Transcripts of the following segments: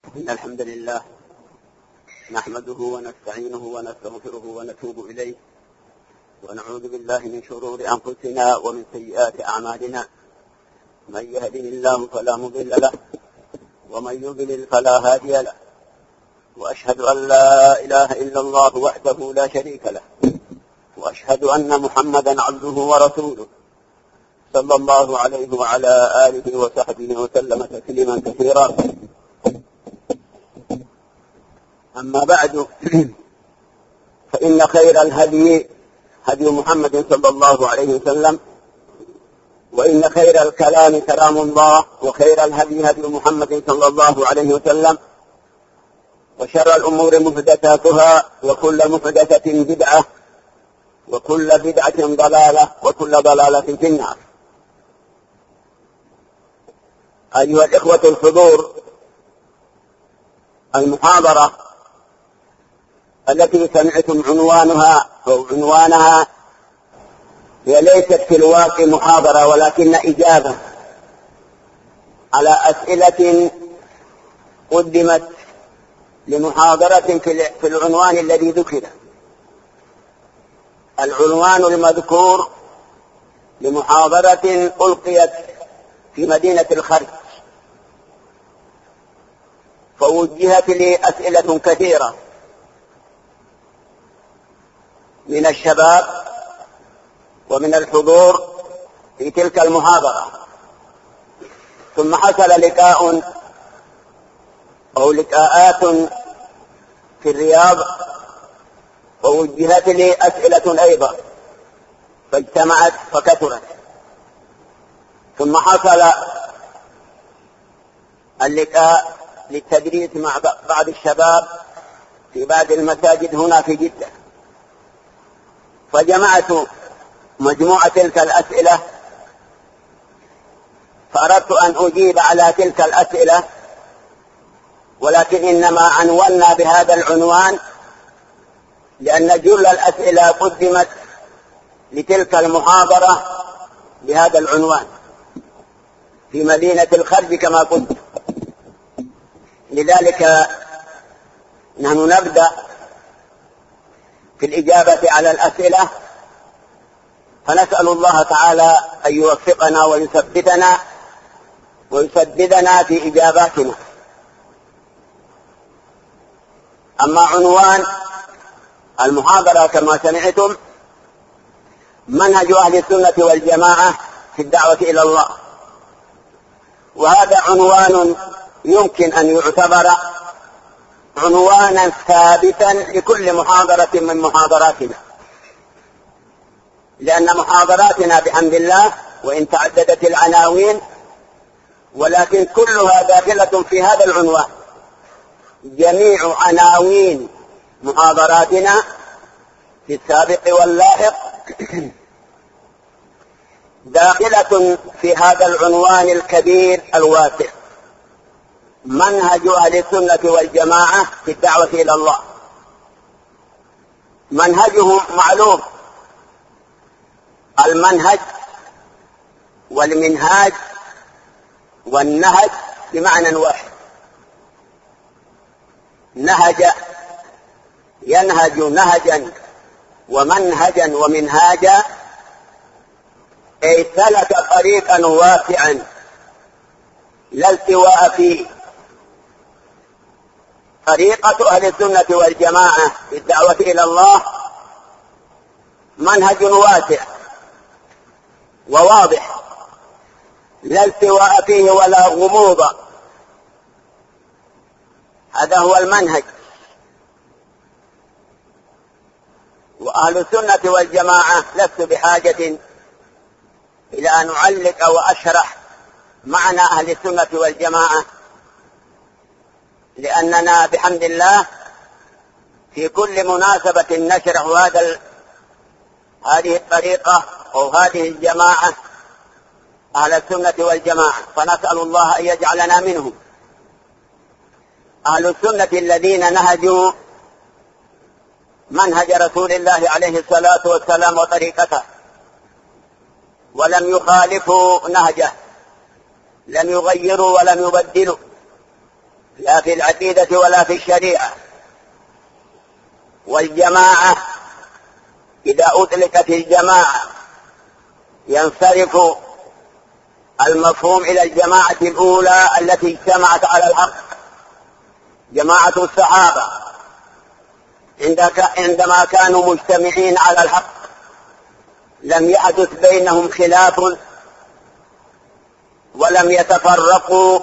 إن الحمد لله نحمده ونستعينه ونستغفره ونتوب إليه ونعوذ بالله من شرور أنفسنا ومن سيئات أعمالنا. من يهده الله فلا مضل له ومن يضلل فلا هادي له، وأشهد أن لا إله إلا الله وحده لا شريك له، وأشهد أن محمدا عبده ورسوله صلى الله عليه وعلى آله وصحبه وسلم تسليما كثيرا. أما بعد، فإن خير الهدي هدي محمد صلى الله عليه وسلم، وإن خير الكلام كلام الله، وخير الهدي هدي محمد صلى الله عليه وسلم، وشر الأمور محدثاتها، وكل محدثة بدعة، وكل بدعة ضلالة، وكل ضلالة في النار. أيها الإخوة الحضور، المحاضرة التي سمعتم عنوانها هي ليست في الواقع محاضرة، ولكن إجابة على أسئلة قدمت لمحاضرة في العنوان الذي ذكر. العنوان المذكور لمحاضرة ألقيت في مدينة الخرج، فوجهت لي أسئلة كثيرة من الشباب ومن الحضور في تلك المحاضرة، ثم حصل لقاءات في الرياض ووجهت لي أسئلة أيضا، فاجتمعت فكثرت. ثم حصل اللقاء للتدريس مع بعض الشباب في بعض المساجد هنا في جدة، فجمعت مجموعة تلك الأسئلة، فأردت أن أجيب على تلك الأسئلة، ولكن إنما عنونا بهذا العنوان لأن جل الأسئلة قدمت لتلك المحاضرة بهذا العنوان في مدينة الخرج كما قلت. لذلك نحن نبدأ في الإجابة على الأسئلة، فنسأل الله تعالى أن يوفقنا ويسددنا في إجاباتنا. أما عنوان المحاضرة كما سمعتم: منهج أهل السنة والجماعة في الدعوة إلى الله. وهذا عنوان يمكن أن يعتبر عنوانا ثابتا لكل محاضرة من محاضراتنا، لأن محاضراتنا بحمد الله وإن تعددت العناوين ولكن كلها داخلة في هذا العنوان. جميع عناوين محاضراتنا في السابق واللاحق داخلة في هذا العنوان الكبير الواسع: منهج أهل السنة والجماعة في الدعوة إلى الله. منهجه معلوم، المنهج والمنهاج والنهج بمعنى واحد. نهج ينهج نهجا ومنهجا ومنهاجا، أي سلك طريقا واسعا لا التواء فيه. طريقة أهل السنة والجماعة في الدعوة إلى الله منهج واسع وواضح، لا التواء فيه ولا غموض. هذا هو المنهج. وأهل السنة والجماعة لست بحاجة إلى أن أعلق وأشرح معنى أهل السنة والجماعة، لأننا بحمد الله في كل مناسبة نشرح هذه الطريقة أو هذه الجماعة أهل السنة والجماعة، فنسأل الله أن يجعلنا منهم. أهل السنة الذين نهجوا منهج رسول الله عليه الصلاة والسلام وطريقته، ولم يخالفوا نهجه، لم يغيروا ولم يبدلوا، لا في العقيدة ولا في الشريعة. والجماعة إذا أطلقت الجماعة ينصرف المفهوم إلى الجماعة الأولى التي اجتمعت على الحق، جماعة الصحابة عندما كانوا مجتمعين على الحق لم يحدث بينهم خلاف ولم يتفرقوا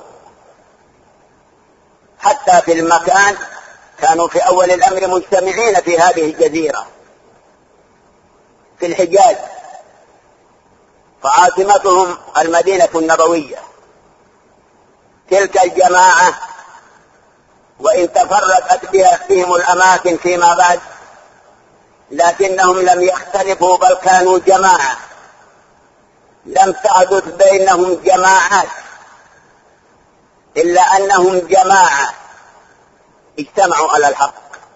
حتى في المكان، كانوا في أول الأمر مجتمعين في هذه الجزيرة في الحجاز، فعاصمتهم المدينة النبوية. تلك الجماعة وإن تفرقت بهم الأماكن فيما بعد لكنهم لم يختلفوا، بل كانوا جماعة، لم تحدث بينهم جماعات إلا أنهم جماعة اجتمعوا على الحق.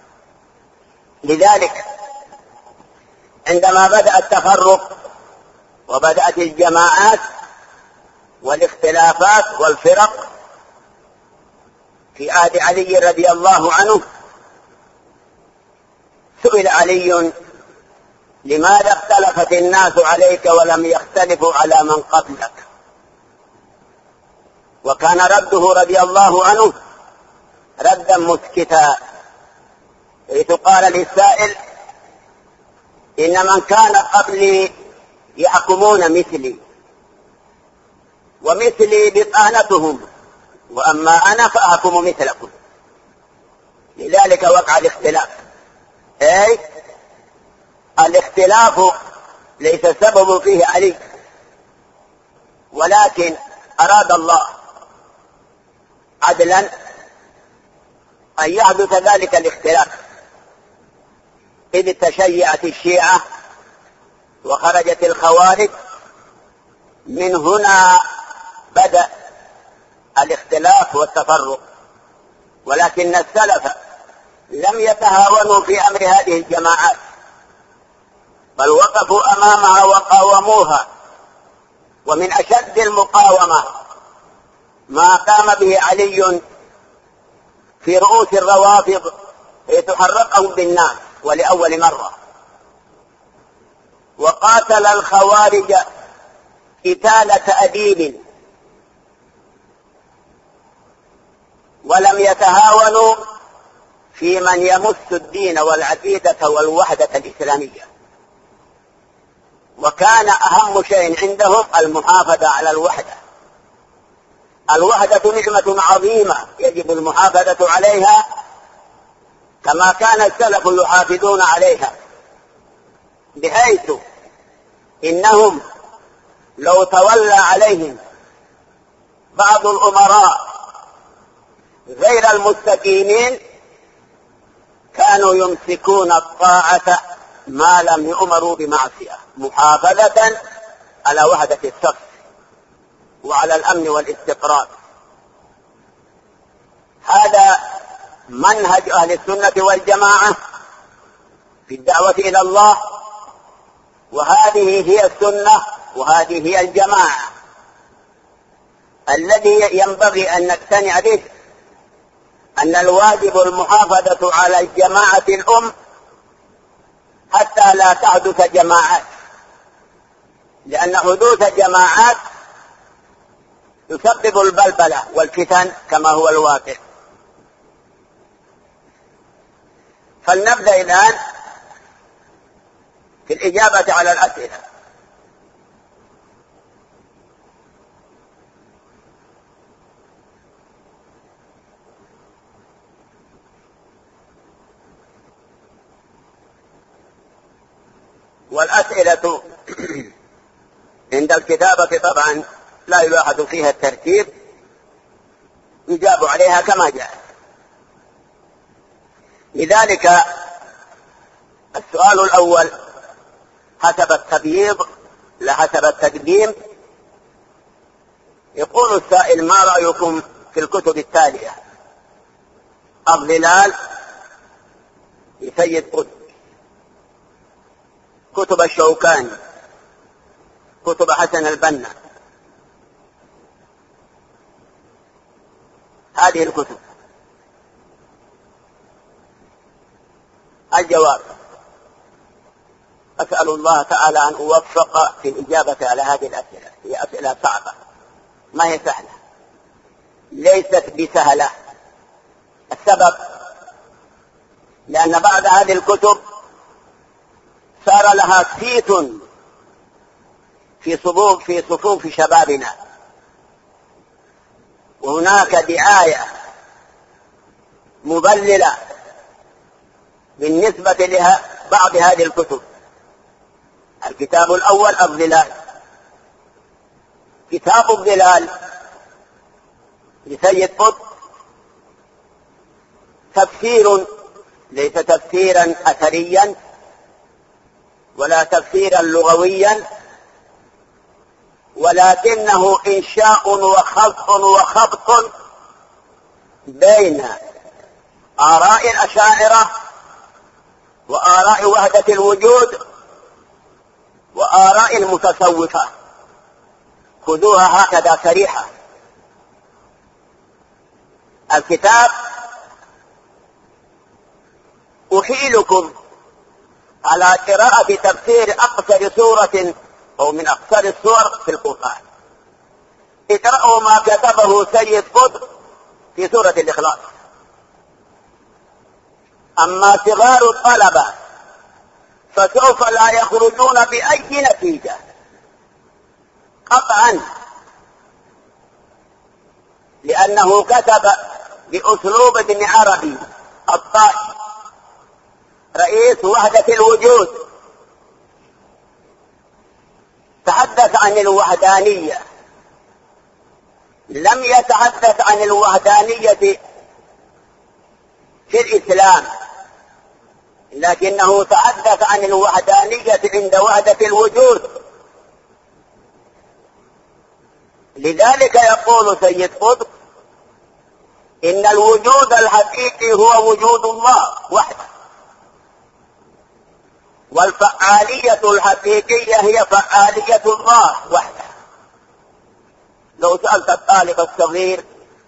لذلك عندما بدأ التفرق وبدأت الجماعات والاختلافات والفرق في عهد علي رضي الله عنه، سئل علي: لماذا اختلفت الناس عليك ولم يختلفوا على من قبلك؟ وكان رده رضي الله عنه ردا مسكتا، حيث قال للسائل: إن من كان قبلي يحكمون مثلي، ومثلي بطانتهم، وأما أنا فأحكم مثلكم. لذلك وقع الاختلاف. أي الاختلاف ليس السبب فيه علي، ولكن أراد الله عدلا أن يحدث ذلك الاختلاف، إذ تشيعت الشيعة وخرجت الخوارج، من هنا بدأ الاختلاف والتفرق. ولكن السلف لم يتهاونوا في أمر هذه الجماعات، بل وقفوا أمامها وقاوموها، ومن أشد المقاومة ما قام به علي في رؤوس الروافض ليتحرقهم بالناس ولأول مرة، وقاتل الخوارج قتال تأديب، ولم يتهاونوا في من يمس الدين والعقيدة والوحدة الإسلامية. وكان أهم شيء عندهم المحافظة على الوحدة. الوحدة نعمة عظيمة يجب المحافظة عليها كما كان السلف يحافظون عليها، بحيث إنهم لو تولى عليهم بعض الأمراء غير المستقيمين كانوا يمسكون الطاعة ما لم يؤمروا بمعصية، محافظة على وحدة الصف وعلى الأمن والاستقرار. هذا منهج أهل السنة والجماعة في الدعوة إلى الله، وهذه هي السنة وهذه هي الجماعة. الذي ينبغي أن نقتنع به أن الواجب المحافظة على الجماعة الأم حتى لا تحدث جماعات، لأن حدوث جماعات يسبب البلبلة والفتن كما هو الواقع. فلنبدأ الآن في الإجابة على الأسئلة. والأسئلة عند الكتابة طبعا لا يلاحظ فيها الترتيب، يجاب عليها كما جاء. لذلك السؤال الأول حسب التبييض لا حسب التقديم. يقول السائل: ما رأيكم في الكتب التالية؟ الظلال لسيد قطب، كتب الشوكاني، كتب حسن البنا، هذه الكتب الجواب: أسأل الله تعالى أن أوفق في الإجابة على هذه الأسئلة. هي أسئلة صعبة، ما هي سهلة، ليست بسهلة. السبب: لأن بعض هذه الكتب صار لها صيت في صفوف شبابنا، وهناك دعاية مضللة بالنسبة لها بعض هذه الكتب. الكتاب الأول الظلال. كتاب الظلال لسيد قطب تفسير، ليس تفسيرا أثريا ولا تفسيرا لغويا، ولكنه إنشاء وخلط بين آراء الأشاعرة وآراء وحدة الوجود وآراء المتصوفة. خذوها هكذا صريحة. الكتاب أحيلكم على قراءة تفسير أقصر سورة أو من أقصر السور في القرآن. اقرأوا ما كتبه سيد قطب في سورة الإخلاص. أما صغار الطلبة فسوف لا يخرجون بأي نتيجة قطعا، لأنه كتب بأسلوب ابن عربي الطائي رئيس وحدة الوجود. تحدث عن الوحدانية، لم يتحدث عن الوحدانية في الإسلام، لكنه تحدث عن الوحدانية عند وحدة الوجود. لذلك يقول سيد قطب: إن الوجود الحقيقي هو وجود الله وحده، والفعالية الحقيقية هي فعالية الله وحده. لو سألت الطالب الصغير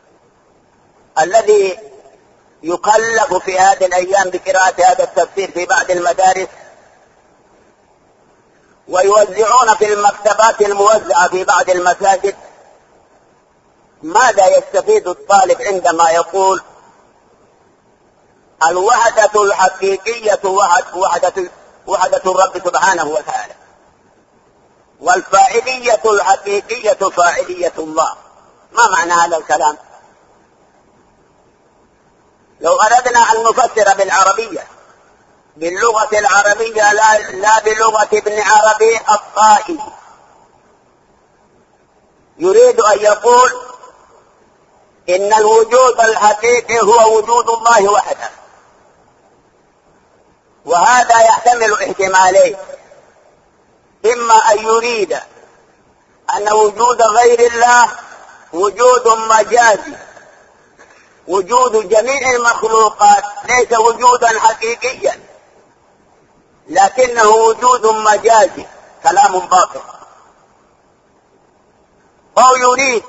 الذي يكلف في هذه الأيام بقراءة هذا التفسير في بعض المدارس ويوزعون في المكتبات الموزعة في بعض المساجد، ماذا يستفيد الطالب عندما يقول الوحدة الحقيقية وحدة الرب سبحانه وتعالى، والفاعلية الحقيقية فاعلية الله؟ ما معنى هذا الكلام؟ لو أردنا أن نفسر بالعربية، باللغة العربية لا بلغة ابن عربي الطائي، يريد أن يقول إن الوجود الحقيقي هو وجود الله وحده. وهذا يحتمل احتمالين: إما أن يريد أن وجود غير الله وجود مجازي، وجود جميع المخلوقات ليس وجودا حقيقيا لكنه وجود مجازي، كلام باطل. أو يريد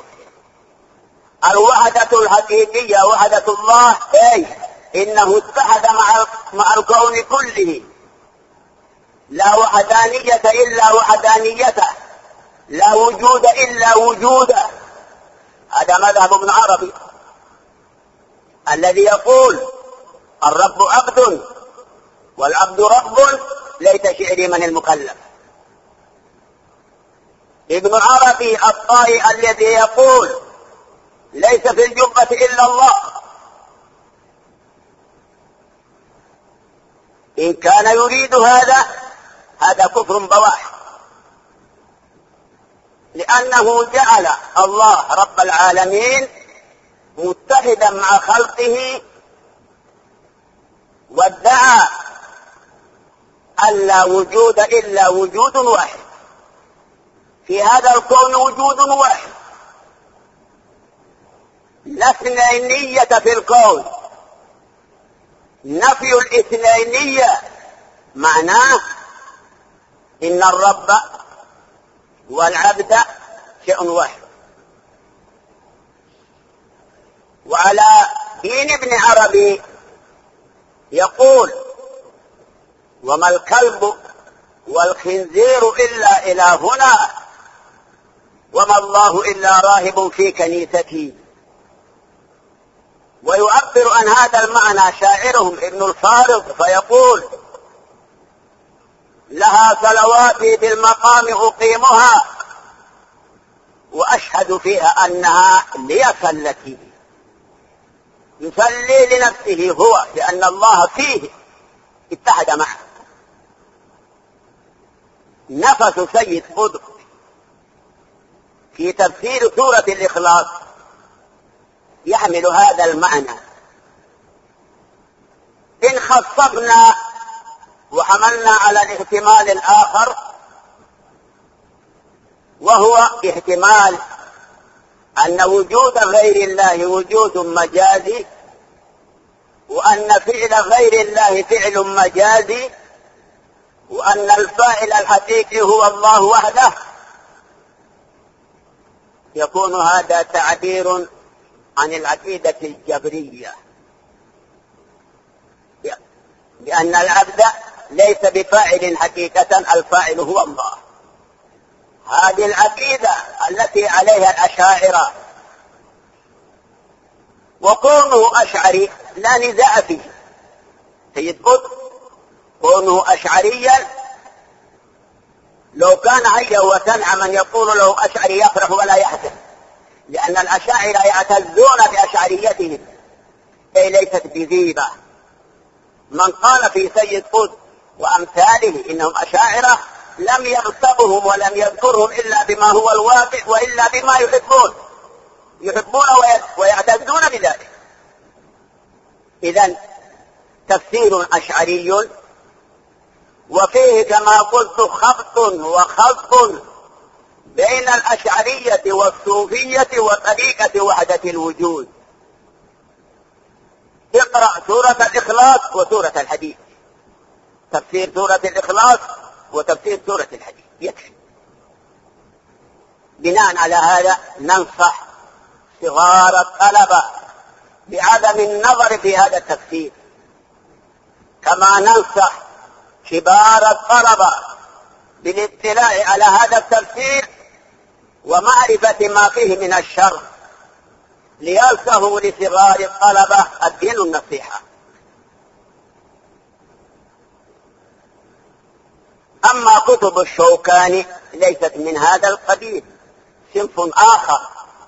الوحدة الحقيقية وحدة الله، أي إنه اتحد مع الكون كله، لا وحدانية إلا وحدانيته، لا وجود إلا وجوده. هذا مذهب ابن عربي الذي يقول الرب عبد والعبد رب، ليت شعري من المكلف. ابن عربي الطائي الذي يقول ليس في الجبة إلا الله، إن كان يريد هذا كفر بواح، لأنه جعل الله رب العالمين متحدا مع خلقه، وادعى أن لا وجود إلا وجود واحد، في هذا الكون وجود واحد، لا اثنينية في الكون. نفي الاثنينية معناه إن الرب والعبد شيء واحد. وعلى دين ابن عربي يقول وما الكلب والخنزير إلا إلهنا وما الله إلا راهب في كنيستي. ويعبر عن هذا المعنى شاعرهم ابن الفارض فيقول: لها صلواتي بالمقام أقيمها وأشهد فيها أنها لي صلتي. يصلي لنفسه هو لأن الله فيه اتحد معه. نفس سيد قطب في تفسير سورة الإخلاص يحمل هذا المعنى. إن خصصنا وحملنا على الاحتمال الآخر، وهو احتمال أن وجود غير الله وجود مجازي، وأن فعل غير الله فعل مجازي، وأن الفاعل الحقيقي هو الله وحده، يكون هذا تعبير عن العقيدة الجبرية، لأن العبد ليس بفاعل حقيقة، الفاعل هو الله. هذه العقيدة التي عليها الأشاعرة. وكونه أشعري لا نزاع فيه. سيد قطب كونه أشعريا لو كان هيا وسمع من يقول له أشعري يفرح ولا يحزن، لأن الأشاعرة يعتزون بأشعريتهم، أي ليست بغيبة. من قال في سيد قطب وأمثاله إنهم أشاعرة لم يغتبهم ولم يذكرهم إلا بما هو الواقع وإلا بما يحبون ويعتزون بذلك. إذن تفسير أشعري، وفيه كما قلت خبط وخلط بين الأشعرية والصوفية وطريقة وحدة الوجود. اقرأ سورة الإخلاص وسورة الحديث، تفسير سورة الإخلاص وتفسير سورة الحديث يكفي. بناء على هذا ننصح صغار الطلبة بعدم النظر في هذا التفسير، كما ننصح كبار الطلبة بالاطلاع على هذا التفسير ومعرفة ما فيه من الشر، ليلسه لصغار الطلبة الدين النصيحة. أما كتب الشوكاني ليست من هذا القبيل، صنف آخر.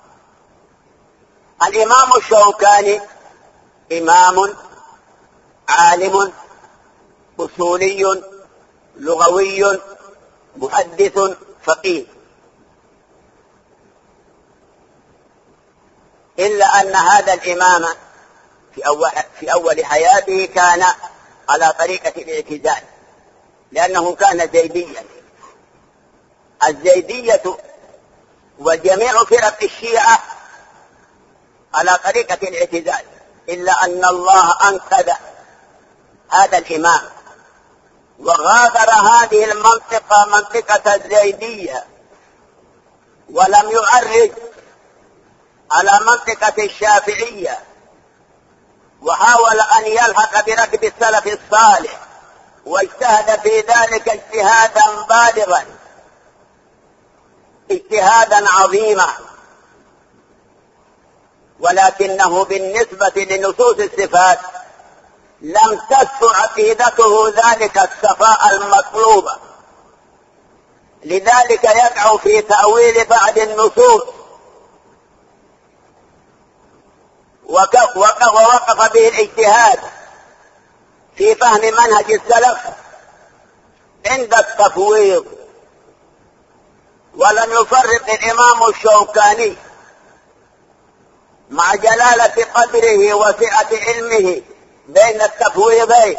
الإمام الشوكاني إمام عالم أصولي لغوي محدث فقيه، إلا أن هذا الإمام في أول حياته كان على طريقة الاعتزال، لأنه كان زيديا. الزيدية وجميع فرق الشيعة على طريقة الاعتزال، إلا أن الله أنقذ هذا الإمام وغادر هذه المنطقة، منطقة الزيدية، ولم يعرج على منطقة الشافعية، وحاول أن يلحق بركب السلف الصالح، واجتهد في ذلك اجتهادا بالغا، اجتهادا عظيما، ولكنه بالنسبة لنصوص الصفات لم تسع عقيدته ذلك الصفاء المطلوب، لذلك يقع في تأويل بعض النصوص، ووقف به الاجتهاد في فهم منهج السلف عند التفويض. ولم يفرق الإمام الشوكاني مع جلالة قدره وسعة علمه بين التفويضين،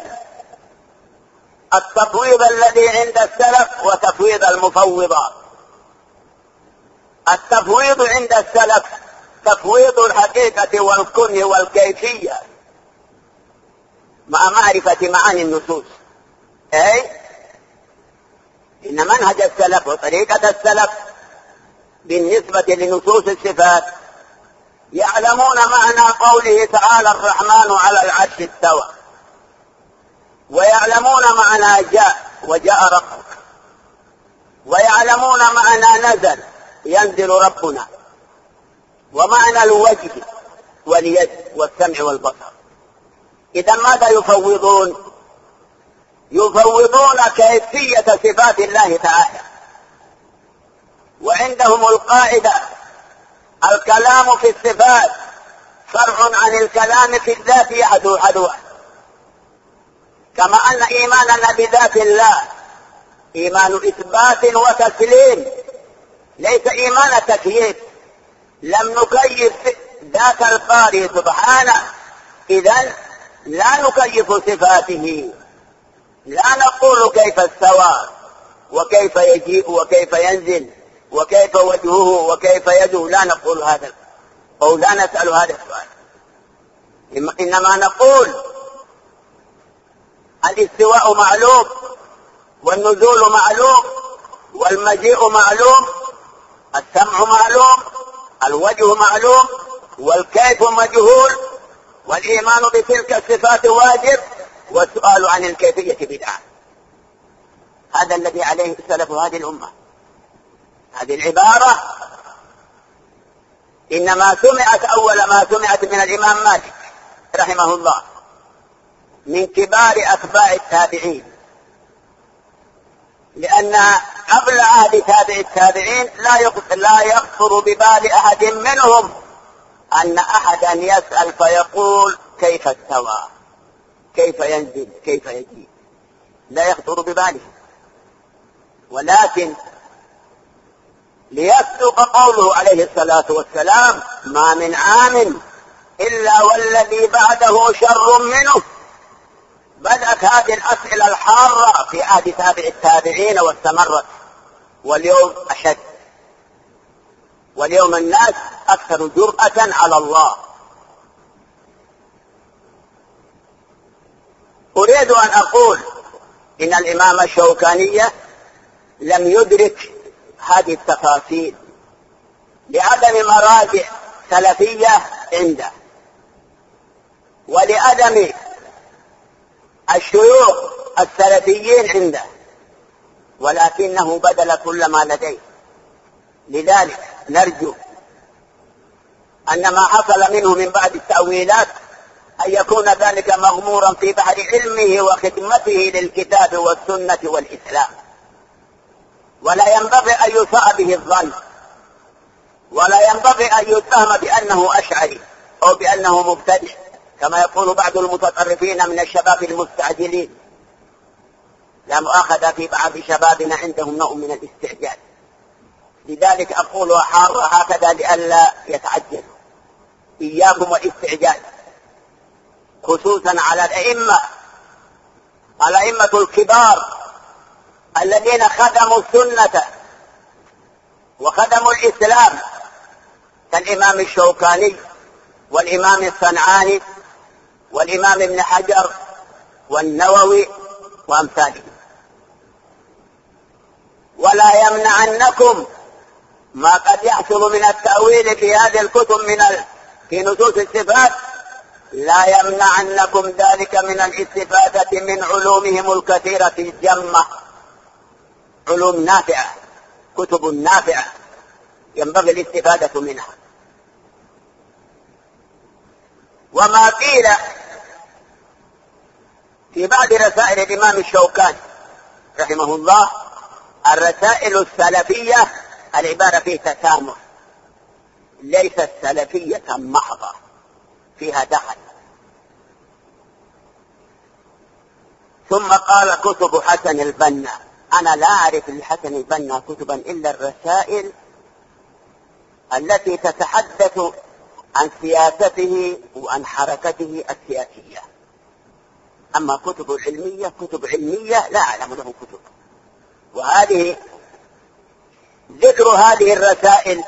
التفويض الذي عند السلف وتفويض المفوضات. التفويض عند السلف تفويض الحقيقة والكن والكيفية مع معرفة معاني النصوص، أي إن منهج السلف وطريقة السلف بالنسبة لنصوص الصفات يعلمون معنى قوله تعالى الرحمن على العرش استوى، ويعلمون معنى جاء وجاء ربك، ويعلمون معنى نزل ينزل ربنا، ومعنى الوجه واليد والسمع والبصر. إذا ماذا يفوضون؟ يفوضون كيفية صفات الله تعالى. وعندهم القاعدة: الكلام في الصفات فرع عن الكلام في الذات يحدو حدوه. كما أن إيماننا بذات الله إيمان إثبات وتسليم، ليس إيمان تكييف. لم نكيف ذات القارئ سبحانه، إذن لا نكيف صفاته، لا نقول كيف استوى وكيف يجيء وكيف ينزل وكيف وجهه وكيف يده، لا نقول هذا أو لا نسأل هذا السؤال. إنما نقول الاستواء معلوم، والنزول معلوم، والمجيء معلوم، السمع معلوم، الوجه معلوم، والكيف مجهول، والإيمان بتلك الصفات واجب، والسؤال عن الكيفية بدعة. هذا الذي عليه سلف هذه الأمة. هذه العبارة إنما سمعت أول ما سمعت من الإمام مالك رحمه الله من كبار أتباع التابعين، لأن قبل عهد تابع التابعين لا يخطر ببال أحد منهم أن أحدا يسأل فيقول كيف استوى، كيف ينزل، كيف يجيء، لا يخطر بباله. ولكن ليصدق قوله عليه الصلاة والسلام: ما من عام إلا والذي بعده شر منه. بدأت هذه الأسئلة الحارة في عهد تابع التابعين واستمرت، واليوم أشد. واليوم الناس أكثر جرأة على الله. أريد أن أقول إن الإمام الشوكاني لم يدرك هذه التفاصيل لعدم مراجع سلفية عنده، ولعدم الشيوخ السلفيين عنده، ولكنه بذل كل ما لديه. لذلك نرجو أن ما حصل منه من بعد التأويلات أن يكون ذلك مغمورا في بحر علمه وخدمته للكتاب والسنة والإسلام، ولا ينبغي أن يساء به الظن، ولا ينبغي أن يتهم بأنه أشعري أو بأنه مبتدع كما يقول بعض المتطرفين من الشباب المستعجلين. لا مؤاخذة في بعض شبابنا عندهم نوع من الاستعجال، لذلك أقول حارة هكذا لئلا يتعجل. إياكم والاستعجال، خصوصا على الأئمة الكبار الذين خدموا السنة وخدموا الإسلام، كالإمام الشوكاني والإمام الصنعاني والإمام ابن حجر والنووي وأمثاله. ولا يمنعنكم ما قد يحصل من التأويل في هذه الكتب في نصوص الصفات، لا يمنعنكم ذلك من الاستفادة من علومهم الكثيرة الجمة. علوم نافعة، كتب نافعة ينبغي الاستفادة منها. وما قيل في بعض رسائل الإمام الشوكاني رحمه الله، الرسائل السلفية العبارة فيه تسامح، ليست سلفية محضة فيها دخل. ثم قال كتب حسن البنا. أنا لا أعرف لحسن البنا كتبا إلا الرسائل التي تتحدث عن سياسته وعن حركته السياسية. أما كتب علمية لا أعلم له كتب. وهذه ذكر هذه الرسائل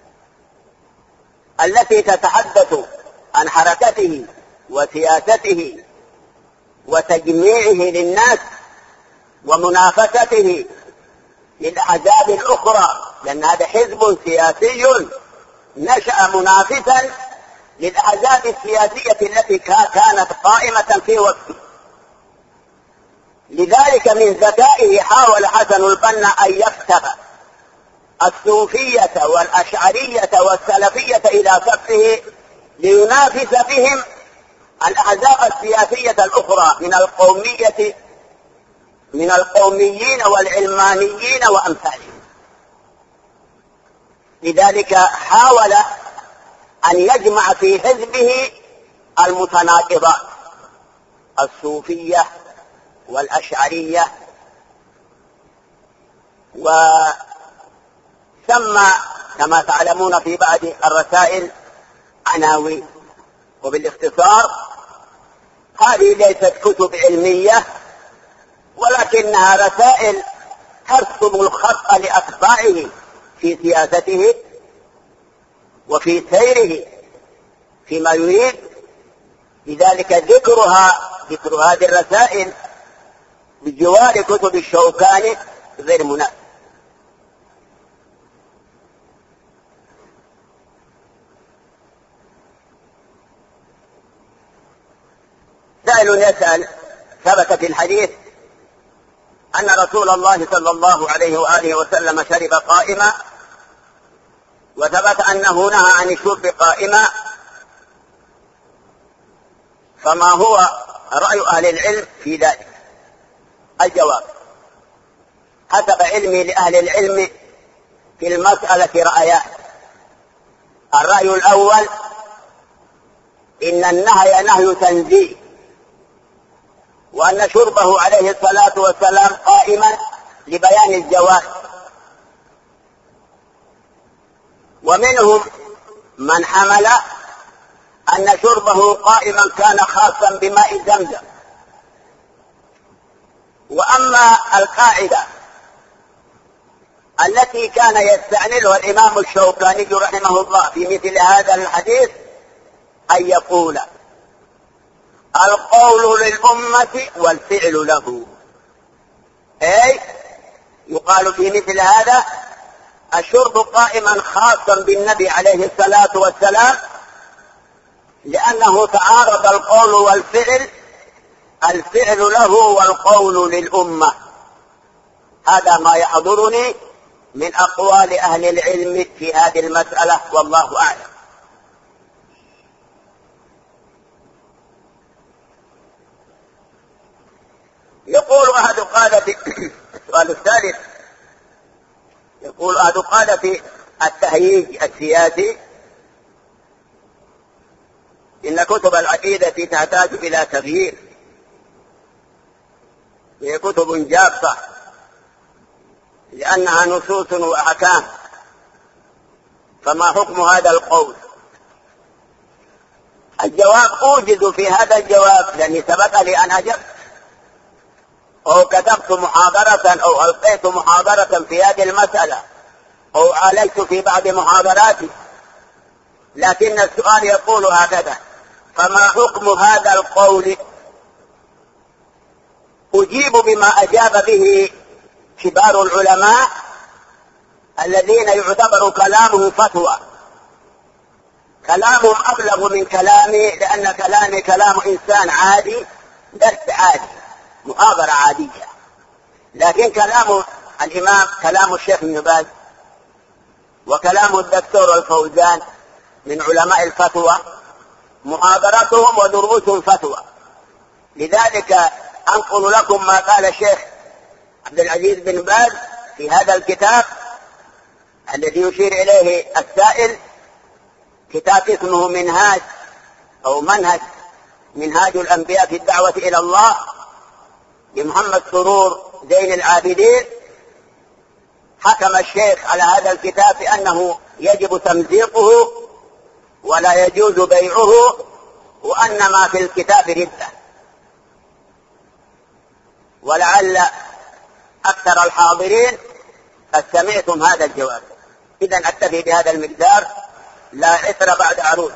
التي تتحدث عن حركته وسياسته وتجميعه للناس ومنافسته للأحزاب الأخرى، لأن هذا حزب سياسي نشأ منافسا للأحزاب السياسية التي كانت قائمة في وقته. لذلك من ذكائه حاول حسن البنا أن يكتب الصوفية والأشعرية والسلفية إلى صفه لينافس بهم الأحزاب السياسية الأخرى من القوميين والعلمانيين وأمثالهم. لذلك حاول أن يجمع في حزبه المتناقضات الصوفية والأشعرية، وسمى كما تعلمون في بعض الرسائل عناوين. وبالاختصار هذه ليست كتب علمية ولكنها رسائل ترسم الخط لأتباعه في سياسته وفي سيره فيما يريد. لذلك ذكر هذه الرسائل بجوار كتب الشوكاني غير مناسب. سائل يسأل: ثبت في الحديث أن رسول الله صلى الله عليه وآله وسلم شرب قائما، وثبت أنه نهى عن الشرب قائما، فما هو رأي أهل العلم في ذلك؟ الجواب: حسب علمي لأهل العلم في المسألة رأيان. الرأي الأول: إن النهي نهي تنزيه، وأن شربه عليه الصلاة والسلام قائما لبيان الجواز. ومنهم من حمل أن شربه قائما كان خاصا بماء زمزم. وأما القاعدة التي كان يستعملها الإمام الشوكاني رحمه الله في مثل هذا الحديث أن يقول: القول للأمة والفعل له. أي يقال في مثل هذا: الشرب قائما خاصا بالنبي عليه الصلاة والسلام، لأنه تعارض القول والفعل، الفعل له والقول للأمة. هذا ما يحضرني من أقوال أهل العلم في هذه المسألة، والله أعلم. يقول أحد قادة السؤال الثالث: يقول أحد قادة التهييج السياسي: إن كتب العقيدة تحتاج إلى تغيير، هي كتب جافة لأنها نصوص وأحكام، فما حكم هذا القول؟ الجواب: أوجد في هذا الجواب لأني سبق لي أن أجبت أو كتبت محاضرة أو ألقيت محاضرة في هذه المسألة أو عالجت في بعض محاضراتي، لكن السؤال يقول هكذا: فما حكم هذا القول؟ أجيب بما أجاب به كبار العلماء الذين يعتبر كلامه فتوى. كلامهم أبلغ من كلامي، لأن كلامي كلام إنسان عادي، درس عادي، محاضرة عادية. لكن كلام الإمام، كلام الشيخ ابن باز وكلام الدكتور الفوزان من علماء الفتوى، محاضرتهم ودروسهم فتوى. لذلك أنقل لكم ما قال الشيخ عبد العزيز بن باز في هذا الكتاب الذي يشير إليه السائل، كتاب اسمه منهاج أو منهاج الأنبياء في الدعوة إلى الله لمحمد سرور زين العابدين. حكم الشيخ على هذا الكتاب بأنه يجب تمزيقه ولا يجوز بيعه، وأن ما في الكتاب ردة. ولعل أكثر الحاضرين قد سمعتم هذا الجواب. إذن أكتفي بهذا المقدار، لا عسر بعد عروض.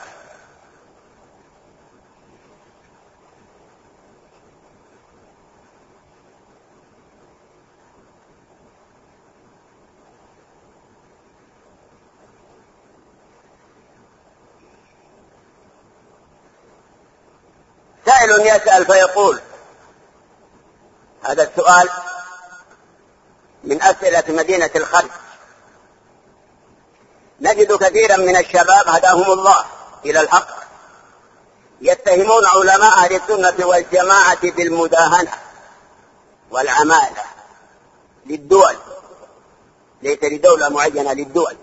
سائل يسأل فيقول: هذا السؤال من أسئلة مدينة الخلف. نجد كثيرا من الشباب هداهم الله إلى الحق يتهمون علماء أهل السنة والجماعة بالمداهنة والعمالة للدول، ليس لدولة معينة، للدول.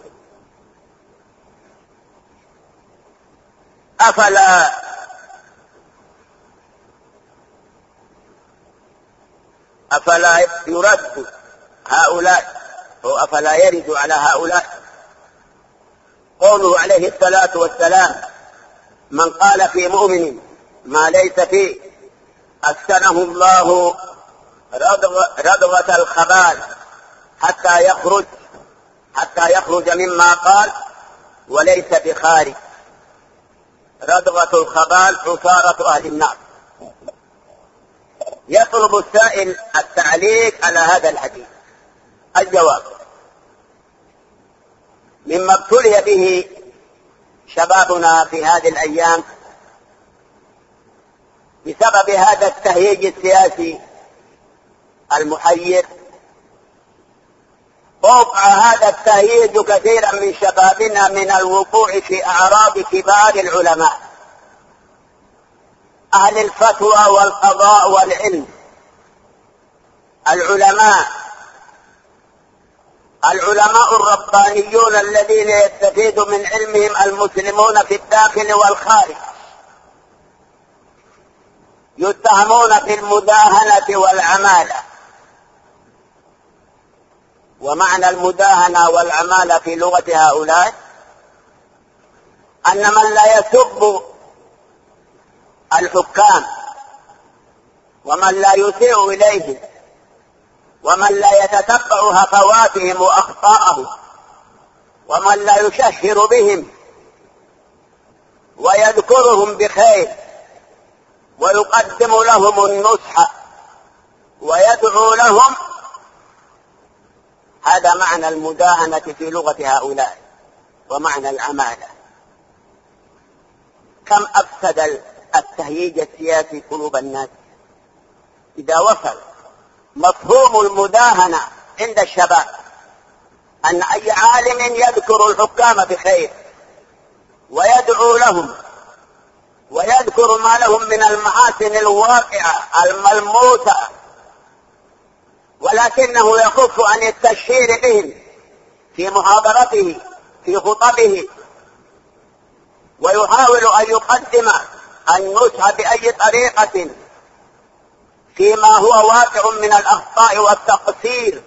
أفلا يرد هؤلاء أو أفلا يرد على هؤلاء قوله عليه الصلاة والسلام: من قال في مؤمن ما ليس فيه أسكنه الله ردغة الخبال حتى يخرج مما قال وليس بخارج. ردغة الخبال عثارة أهل النار. يطلب السائل التعليق على هذا الحديث. الجواب: مما ابتلي به شبابنا في هذه الأيام بسبب هذا التهييج السياسي المحير، وقع هذا التهييج كثيرا من شبابنا من الوقوع في أعراض كبار العلماء أهل الفتوى والقضاء والعلم. العلماء الربانيون الذين يستفيد من علمهم المسلمون في الداخل والخارج يتهمون بالمداهنة والعمالة. ومعنى المداهنة والعمالة في لغة هؤلاء أن من لا يسب الحكام ومن لا يسيء إليهم ومن لا يتتبع هفواتهم وأخطاءهم ومن لا يشهر بهم ويذكرهم بخير ويقدم لهم النصح ويدعو لهم، هذا معنى المداهنة في لغة هؤلاء ومعنى العمالة. كم أفسد التهييج السياسي قلوب الناس إذا وصل مفهوم المداهنة عند الشباب أن أي عالم يذكر الحكام بخير ويدعو لهم ويذكر ما لهم من المحاسن الواقعة الملموسة، ولكنه يخف عن التشهير بهم في محاضرته في خطبه، ويحاول أن يقدم النصح بأي طريقة فيما هو واقع من الأخطاء والتقصير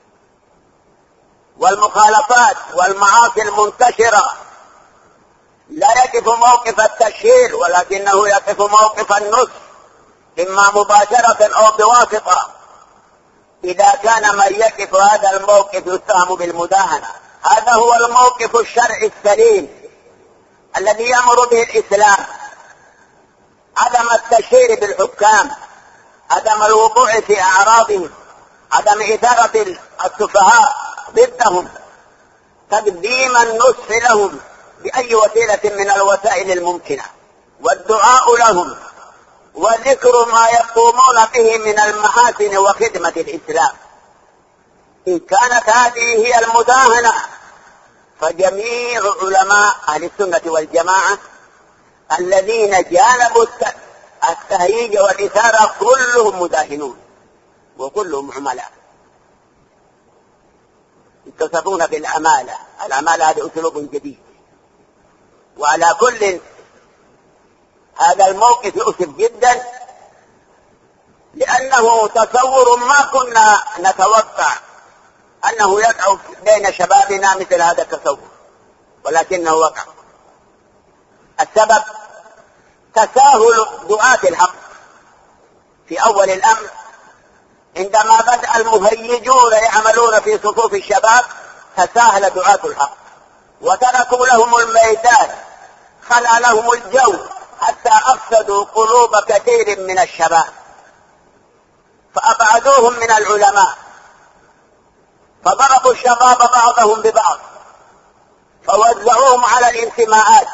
والمخالفات والمعاصي المنتشرة. لا يقف موقف التشهير ولكنه يقف موقف النصح، إما مباشرة أو بواسطة. إذا كان من يقف هذا الموقف يتهم بالمداهنة، هذا هو الموقف الشرعي السليم الذي يأمر به الإسلام: عدم التشهير بالحكام، عدم الوقوع في أعراضهم، عدم إثارة السفهاء ضدهم، تقديم النصح لهم بأي وسيلة من الوسائل الممكنة، والدعاء لهم، وذكر ما يقومون به من المحاسن وخدمة الإسلام. إن كانت هذه هي المداهنة فجميع علماء أهل السنة والجماعة الذين جانبوا التهييج والإثارة كلهم مداهنون وكلهم عملاء، يتصفون بالعمالة. العمالة هذا أسلوب جديد. وعلى كل هذا الموقف يؤسف جدا، لأنه تصور ما كنا نتوقع أنه يقع بين شبابنا مثل هذا التصور، ولكنه وقع. السبب تساهل دعاة الحق في أول الأمر. عندما بدأ المهيجون يعملون في صفوف الشباب تساهل دعاة الحق وتركوا لهم الميدان، خلع لهم الجو، حتى أفسدوا قلوب كثير من الشباب، فأبعدوهم من العلماء، فضربوا الشباب بعضهم ببعض، فوزعوهم على الانتماءات: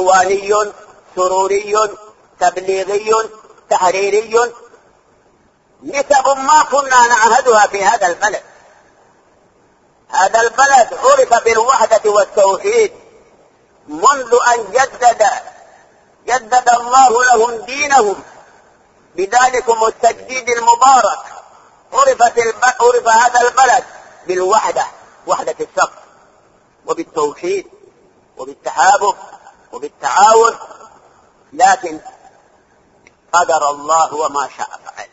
إخواني، سروري، تبليغي، تحريري، نسب ما كنا نعهدها في هذا البلد. هذا البلد عرف بالوحدة والتوحيد منذ أن جدد الله لهم دينهم بذلكم التجديد المبارك. عرف هذا البلد بالوحدة، وحدة الصف، وبالتوحيد، وبالتحابب، وبالتعاون. لكن قدر الله وما شاء فعل.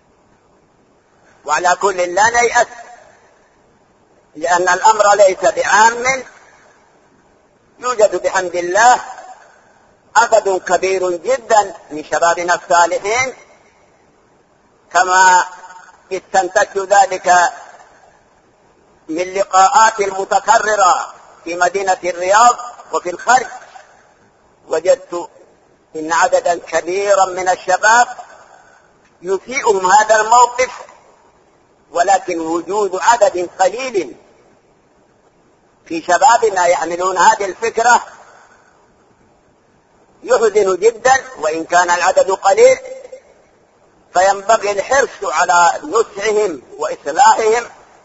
وعلى كل لا نيأس، لأن الأمر ليس بعام. يوجد بحمد الله عدد كبير جدا من شبابنا الصالحين، كما استنتجت ذلك من لقاءات المتكررة في مدينة الرياض وفي الخارج. وجدت إن عددا كبيرا من الشباب يسيئهم هذا الموقف، ولكن وجود عدد قليل في شبابنا يحملون هذه الفكرة يحزن جدا، وإن كان العدد قليل فينبغي الحرص على نصحهم وإصلاحهم.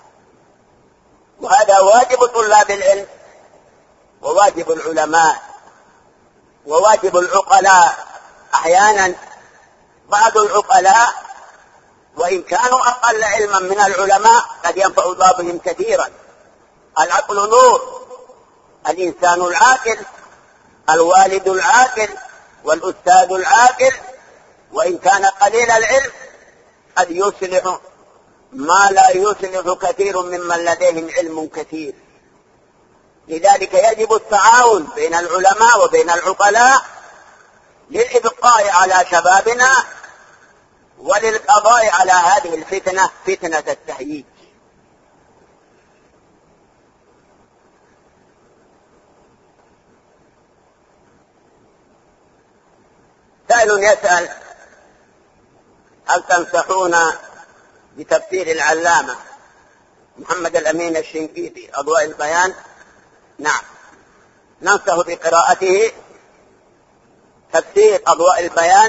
وهذا واجب طلاب العلم، وواجب العلماء، وواجب العقلاء. أحيانا بعض العقلاء وإن كانوا أقل علما من العلماء قد ينفع بعضهم كثيرا. العقل نور. الإنسان العاقل، الوالد العاقل، والأستاذ العاقل، وإن كان قليل العلم قد يصلح ما لا يصلح كثير ممن لديهم علم كثير. لذلك يجب التعاون بين العلماء وبين العقلاء للإبقاء على شبابنا وللقضاء على هذه الفتنة، فتنة التهييج. سائل يسأل: هل تنصحون بتفسير العلامة محمد الأمين الشنقيطي أضواء البيان؟ نعم، ننصح بقراءته. تفسير أضواء البيان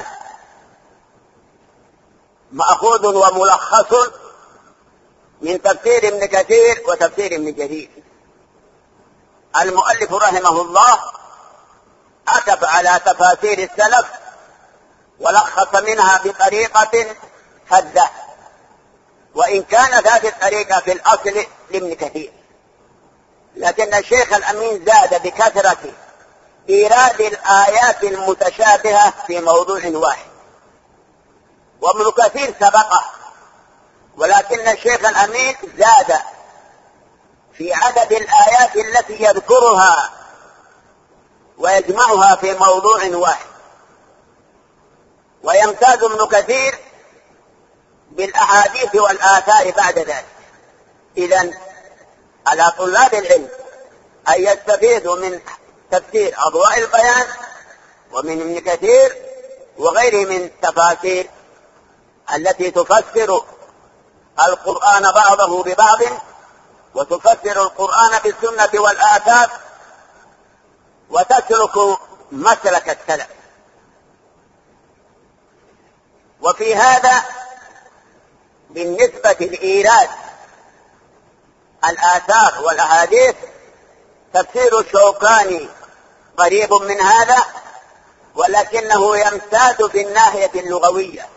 مأخوذ وملخص من تفسير ابن كثير وتفسير ابن جرير. المؤلف رحمه الله عكف على تفاسير السلف ولخص منها بطريقة فذة، وإن كانت هذه الطريقة في الأصل لابن كثير، لكن الشيخ الأمين زاد بكثرة إيراد الآيات المتشابهة في موضوع واحد، وابن كثير سبقه، ولكن الشيخ الأمين زاد في عدد الآيات التي يذكرها ويجمعها في موضوع واحد. ويمتاز ابن كثير بالأحاديث والآثار بعد ذلك. إذن على طلاب العلم أن يستفيدوا من تفسير أضواء البيان ومن ابن كثير وغيره من تفاسير التي تفسر القرآن بعضه ببعض، وتفسر القرآن بالسنة والآثار، وتسلك مسلك السلف. وفي هذا بالنسبة لإيراد الآثار والأحاديث تفسير الشوكاني قريب من هذا، ولكنه يمتاز في الناحية اللغوية.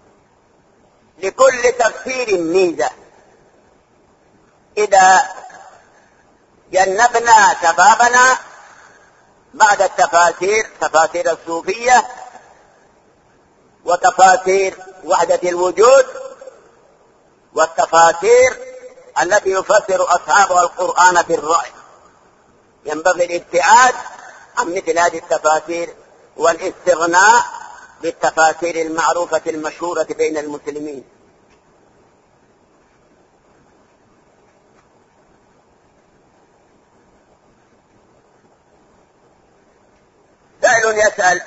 لكل تفسير ميزة. إذا جنبنا شبابنا بعد التفاسير، تفاسير الصوفية وتفاسير وحدة الوجود والتفاسير التي يفسر أصحابها القرآن بالرأي، ينبغي الابتعاد عن مثل هذه التفاسير والاستغناء بالتفاسير المعروفة المشهورة بين المسلمين. سائل يسأل: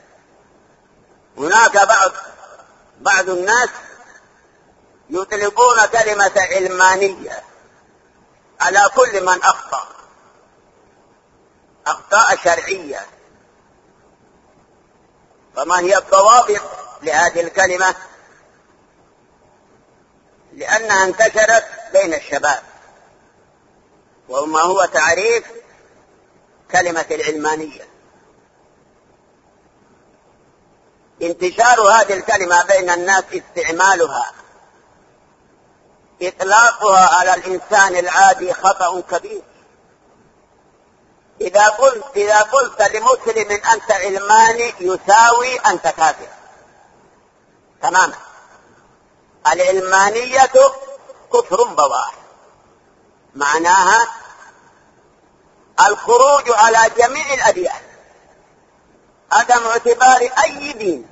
هناك بعض الناس يطلقون كلمة علمانية على كل من أخطاء شرعية، فما هي الضوابط لهذه الكلمة؟ لأنها انتشرت بين الشباب. وما هو تعريف كلمة العلمانية؟ انتشار هذه الكلمة بين الناس، استعمالها، إطلاقها على الإنسان العادي خطأ كبير. إذا قلت لمسلم أنت علماني يساوي أنت كافر تماما. العلمانية كفر بواح، معناها الخروج على جميع الأديان، عدم اعتبار أي دين،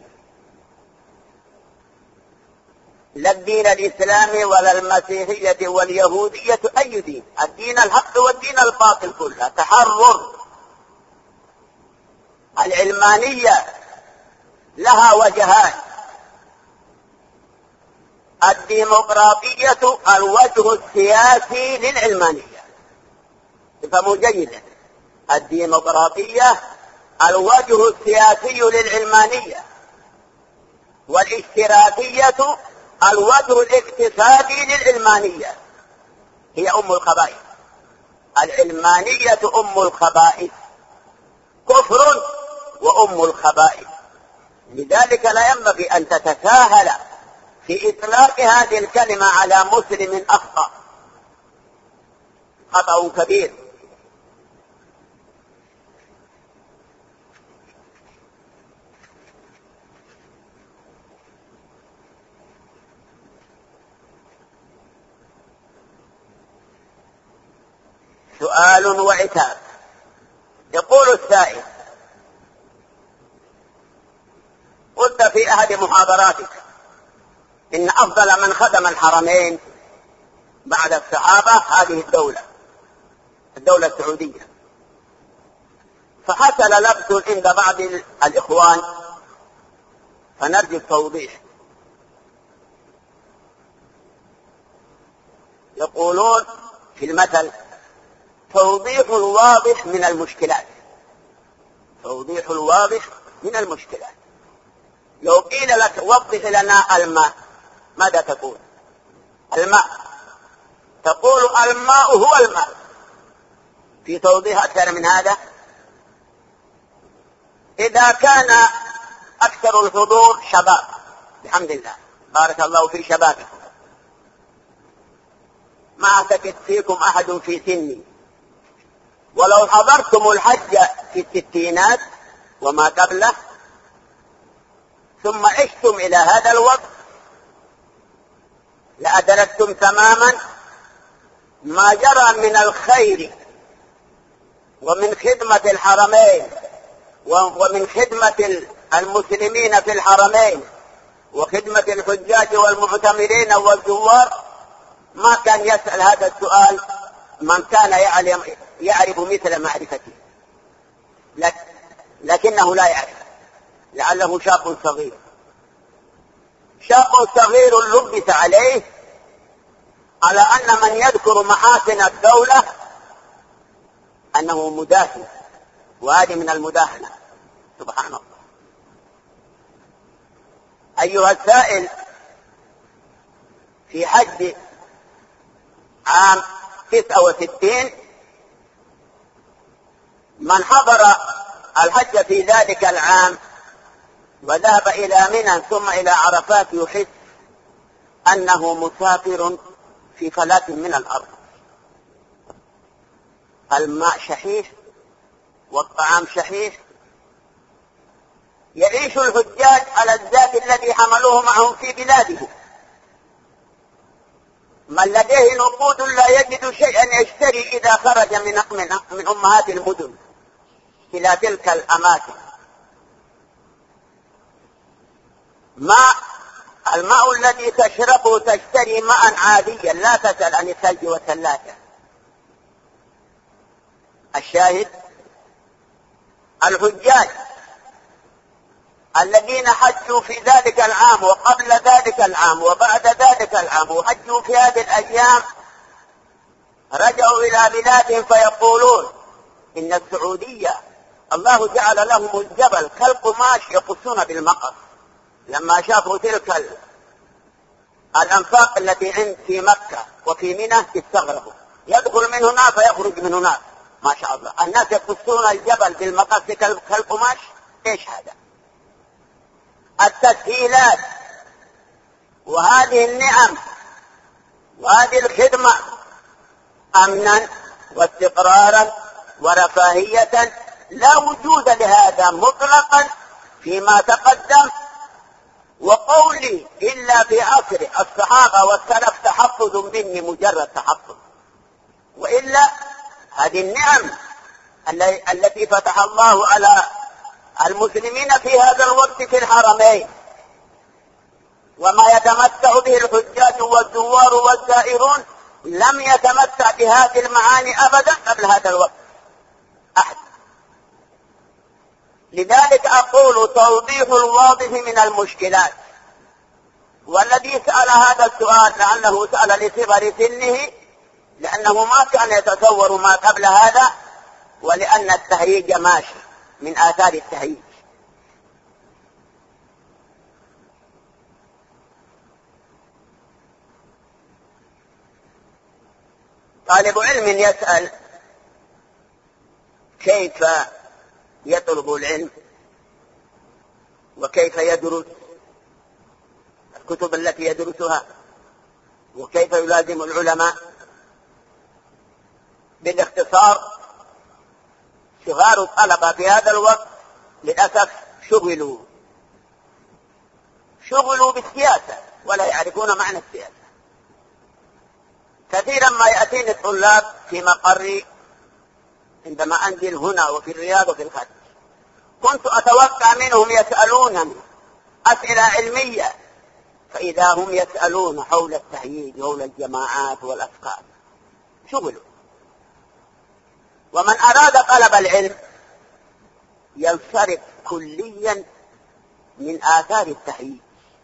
لا الدين الإسلامي ولا المسيحية واليهودية، أي دين، الدين الحق والدين الباطل كلها تحرر. العلمانية لها وجهان: الديمقراطية الوجه السياسي للعلمانية، افهموا جيدا، الديمقراطية الوجه السياسي للعلمانية، والاشتراكية الوجه الاقتصادي للعلمانية. هي أم الخبائث، العلمانية أم الخبائث، كفر وأم الخبائث. لذلك لا ينبغي أن تتساهل في إطلاق هذه الكلمة على مسلم أخطأ، خطأ كبير. سؤال وعتاب. يقول السائل: قلت في أحد محاضراتك إن أفضل من خدم الحرمين بعد الصحابة هذه الدولة السعودية، فحصل لبس عند بعض الإخوان فنرجو التوضيح. يقولون في المثل: توضيح الواضح من المشكلات، توضيح الواضح من المشكلات. لو قيل لك وضح لنا الماء ماذا تقول؟ الماء، تقول الماء هو الماء. في توضيح أكثر من هذا؟ إذا كان أكثر الحضور شباب، الحمد لله، بارك الله في شبابكم، ما أعتقد فيكم أحد في سني، ولو حضرتم الحج في الستينات وما قبله ثم عشتم إلى هذا الوقت لأدركتم تماما ما جرى من الخير ومن خدمة الحرمين ومن خدمة المسلمين في الحرمين وخدمة الحجاج والمعتمرين والزوار. ما كان يسأل هذا السؤال من كان يعرف مثل معرفته، لكنه لا يعرف، لعله شاب صغير، شاب صغير لبس عليه على أن من يذكر محاسن الدولة أنه مداهن، وهذه من المداهنة. سبحان الله. أيها السائل، في حج عام 69 من حضر الحج في ذلك العام وذهب إلى منى ثم إلى عرفات يحس أنه مسافر في فلاة من الأرض. الماء شحيح والطعام شحيح، يعيش الحجاج على الزاد الذي حملوه معهم في بلادهم. من لديه نقود لا يجد شيئا يشتري إذا خرج من أمهات المدن إلى تلك الأماكن. الماء الذي تشربه تشتري ماء عاديا، لا تسأل عن الثلج والثلاجة. الشاهد: الحجاج الذين حجوا في ذلك العام وقبل ذلك العام وبعد ذلك العام وحجوا في هذه الأيام رجعوا إلى بلادهم فيقولون إن السعودية الله جعل لهم الجبل كالقماش يقصون بالمقص. لما شافوا تلك الأنفاق التي في مكة وفي منى تستغربوا، يدخل من هنا فيخرج من هنا، ما شاء الله. الناس يقصون الجبل بالمقص كالقماش. ايش هذا؟ التسهيلات وهذه النعم وهذه الخدمة أمنا واستقرارا ورفاهية لا وجود لهذا مطلقا فيما تقدم. وقولي إلا في عصر الصحابة والسلف تحفظ مني، مجرد تحفظ، وإلا هذه النعم التي فتح الله على المسلمين في هذا الوقت في الحرمين، وما يتمتع به الحجاج والزوار والزائرون لم يتمتع بهذه المعاني أبدا قبل هذا الوقت أحد. لذلك أقول توضيح الواضح من المشكلات. والذي سأل هذا السؤال لعله سأل لصغر سنه، لأنه ما كان يتصور ما قبل هذا، ولأن التهييج ماشي من آثار التهييج. طالب علم يسأل كيف يطلب العلم وكيف يدرس الكتب التي يدرسها وكيف يلازم العلماء. بالاختصار صغار الطلبة في هذا الوقت للأسف شغلوا بالسياسة ولا يعرفون معنى السياسة. كثيرا ما يأتيني الطلاب في مقري عندما أنزل هنا وفي الرياض وفي الخارج، كنت أتوقع منهم يسألونني أسئلة علمية، فإذا هم يسألون حول التهييج حول الجماعات والأفكار. شغلوا. ومن أراد طلب العلم ينصرف كليا من آثار التهييج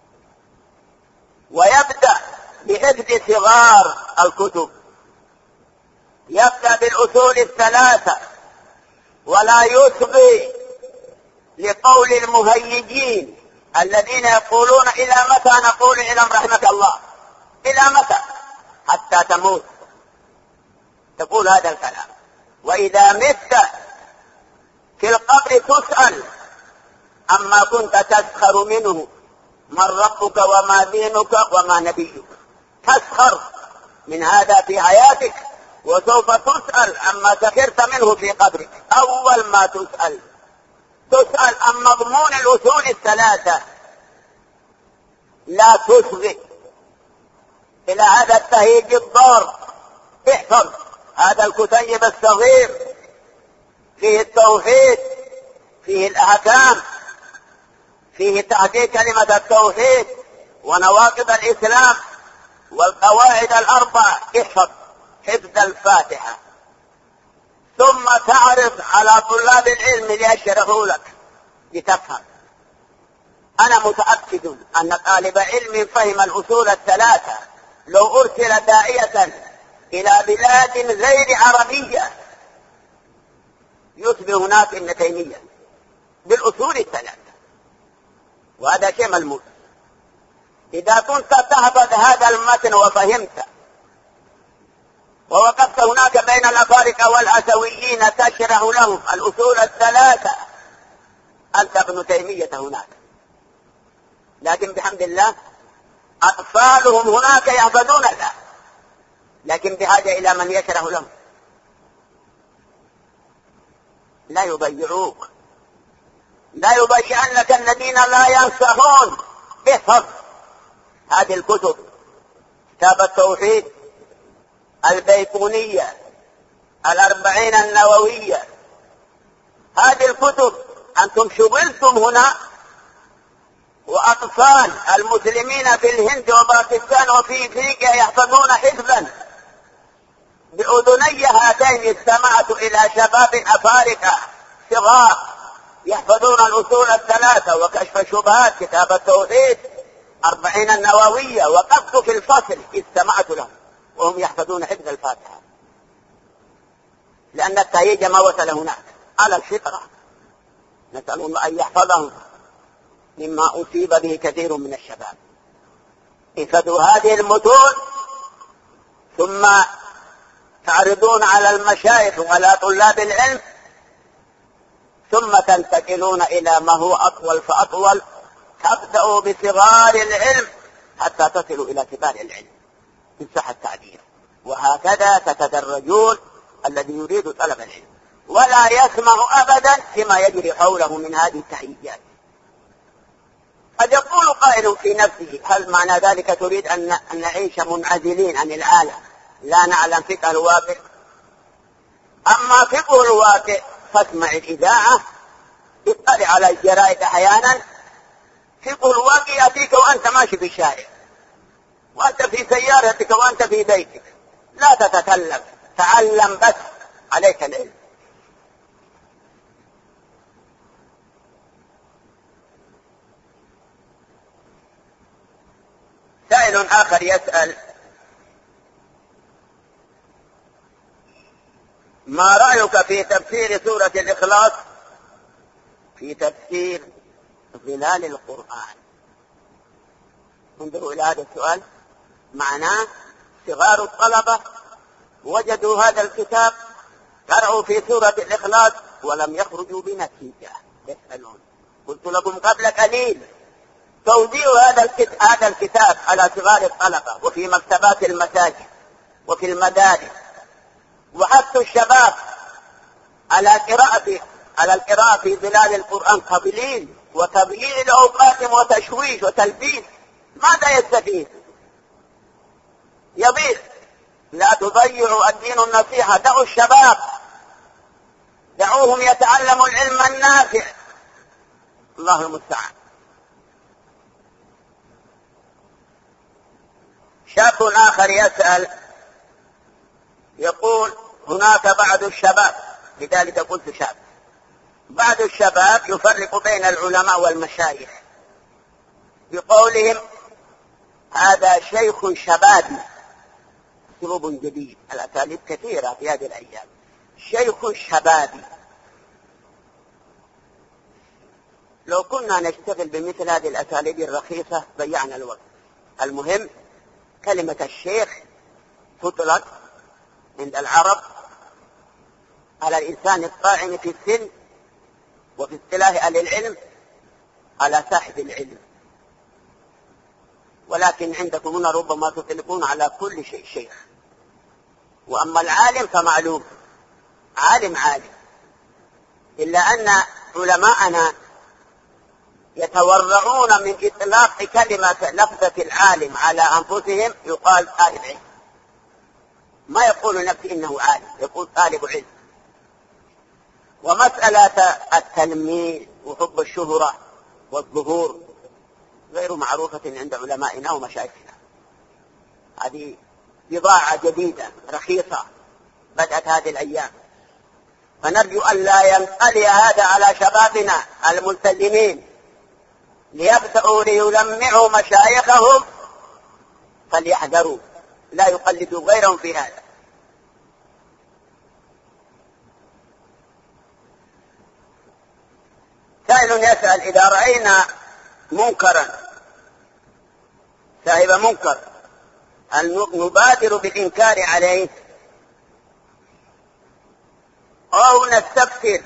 ويبدأ بحفظ صغار الكتب، يبدأ بالأصول الثلاثة ولا يصغي لقول المهيجين الذين يقولون إلى متى نقول اعلم رحمك الله، إلى متى؟ حتى تموت تقول هذا الكلام. وإذا مت في القبر تسأل عما كنت تسخر منه، من ربك وما دينك وما نبيك. تسخر من هذا في حياتك وسوف تسأل عما سخرت منه في قبرك. أول ما تسأل عن مضمون الأصول الثلاثة، لا تصغي إلى هذا التهيج الضار. احفظ هذا الكتيب الصغير، فيه التوحيد، فيه الأحكام، فيه تحقيق كلمة التوحيد ونواقض الإسلام والقواعد الأربع. احفظ حفظ الفاتحة، ثم تعرض على طلاب العلم ليشرحوا لك لتفهم. أنا متأكد أن طالب علم فهم الأصول الثلاثة لو أرسل داعية إلى بلاد غير عربية يصبح هناك ابن تيمية بالأصول الثلاثة، وهذا شيء ملموس. إذا كنت تحفظ هذا المتن وفهمت ووقفت هناك بين الأفارقة والأسويين تشرح لهم الأصول الثلاثة، أنت ابن تيمية هناك. لكن بحمد الله أطفالهم هناك يحفظون الله، لكن بحاجة إلى من يشرح لهم. لا يضيعوك، لا يضيعنك الذين لا ينصحون. احفظ هذه الكتب، كتاب التوحيد، البيقونية، الأربعين النووية. هذه الكتب أنتم شغلتم هنا، وأطفال المسلمين في الهند وباكستان وفي أفريقيا يحفظون حفظا. بأذني هاتين استمعت إلى شباب أفارقة صغار يحفظون الأصول الثلاثة وكشف الشبهات، كتاب التوحيد، 40 النووية. وقفت في الفصل استمعت لهم وهم يحفظون حفظ الفاتحة، لأن التهيج ما وصل هناك على الفطرة. نسأل الله أن يحفظهم مما أصيب به كثير من الشباب. احفظوا هذه المتون ثم تعرضون على المشايخ وعلى طلاب العلم، ثم تنتقلون إلى ما هو أطول فأطول، تبدأوا بصغار العلم حتى تصلوا إلى كبار العلم إن صح التعبير، وهكذا تتدرجون الذي يريد طلب العلم، ولا يسمع أبدا فيما يجري حوله من هذه التحيات. قد يقول قائل في نفسه: هل معنى ذلك تريد أن نعيش منعزلين عن العالم لا نعلم فقه الواقع؟ أما فقه الواقع فاسمع الإذاعة، اطلع على الجرائد أحيانا، فقه الواقع يأتيك وأنت ماشي في الشارع، وأنت في سيارتك، وأنت في بيتك، لا تتكلم، تعلم بس، عليك العلم. سائل آخر يسأل: ما رأيك في تفسير سورة الإخلاص في تفسير ظلال القرآن؟ انظروا إلى هذا السؤال، معناه صغار الطلبة وجدوا هذا الكتاب، قرأوا في سورة الإخلاص ولم يخرجوا بنتيجة، يسألون. قلت لكم قبل قليل: توزيع هذا الكتاب على صغار الطلبة وفي مكتبات المساجد وفي المدارس، وحث الشباب على القراءة في ظلال القرآن تضليل وتضييع الأوقات وتشويش وتلبيس. ماذا يستفيد؟ يضيع. لا تضيعوا الدين النصيحة، دعوا الشباب، دعوهم يتعلموا العلم النافع. الله المستعان. شاب آخر يسأل يقول: هناك بعض الشباب، لذلك قلت شاب، بعض الشباب يفرق بين العلماء والمشايخ بقولهم: هذا شيخ شبابي. اسلوب جديد، الأساليب كثيرة في هذه الأيام. شيخ شبابي. لو كنا نشتغل بمثل هذه الأساليب الرخيصة ضيعنا الوقت. المهم كلمة الشيخ تطلق عند العرب على الإنسان الطاعن في السن، وفي اصطلاح أهل العلم على صاحب العلم. ولكن عندكم هنا ربما تطلقون على كل شيء شيخ. وأما العالم فمعلوم، عالم، إلا أن علماءنا يتورعون من إطلاق كلمة لفظة العالم على أنفسهم، يقال طالب علم، ما يقول نفسه إنه عالم، يقول طالب علم. ومسألة التلميذ وحب الشهرة والظهور غير معروفة عند علمائنا ومشايخنا. هذه بضاعة جديدة رخيصة بدأت هذه الأيام، فنرجو أن لا ينقلي هذا على شبابنا الملتزمين ليبدأوا ليلمعوا مشايخهم، فليحذروا لا يقلدوا غيرهم في هذا. سائل يسأل: إذا رأينا منكرا، صاحب منكر، هل نبادر بالإنكار عليه أو نستفسر؟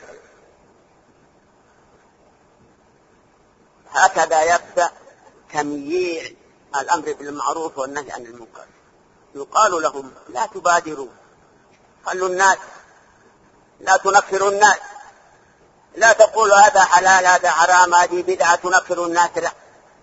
هكذا يبدأ تمييع الأمر بالمعروف والنهي عن المنكر. يقال لهم: لا تبادروا، خلوا الناس، لا تنفروا الناس، لا تقولوا هذا حلال هذا حرام هذه بدعة تنفر الناس، لا.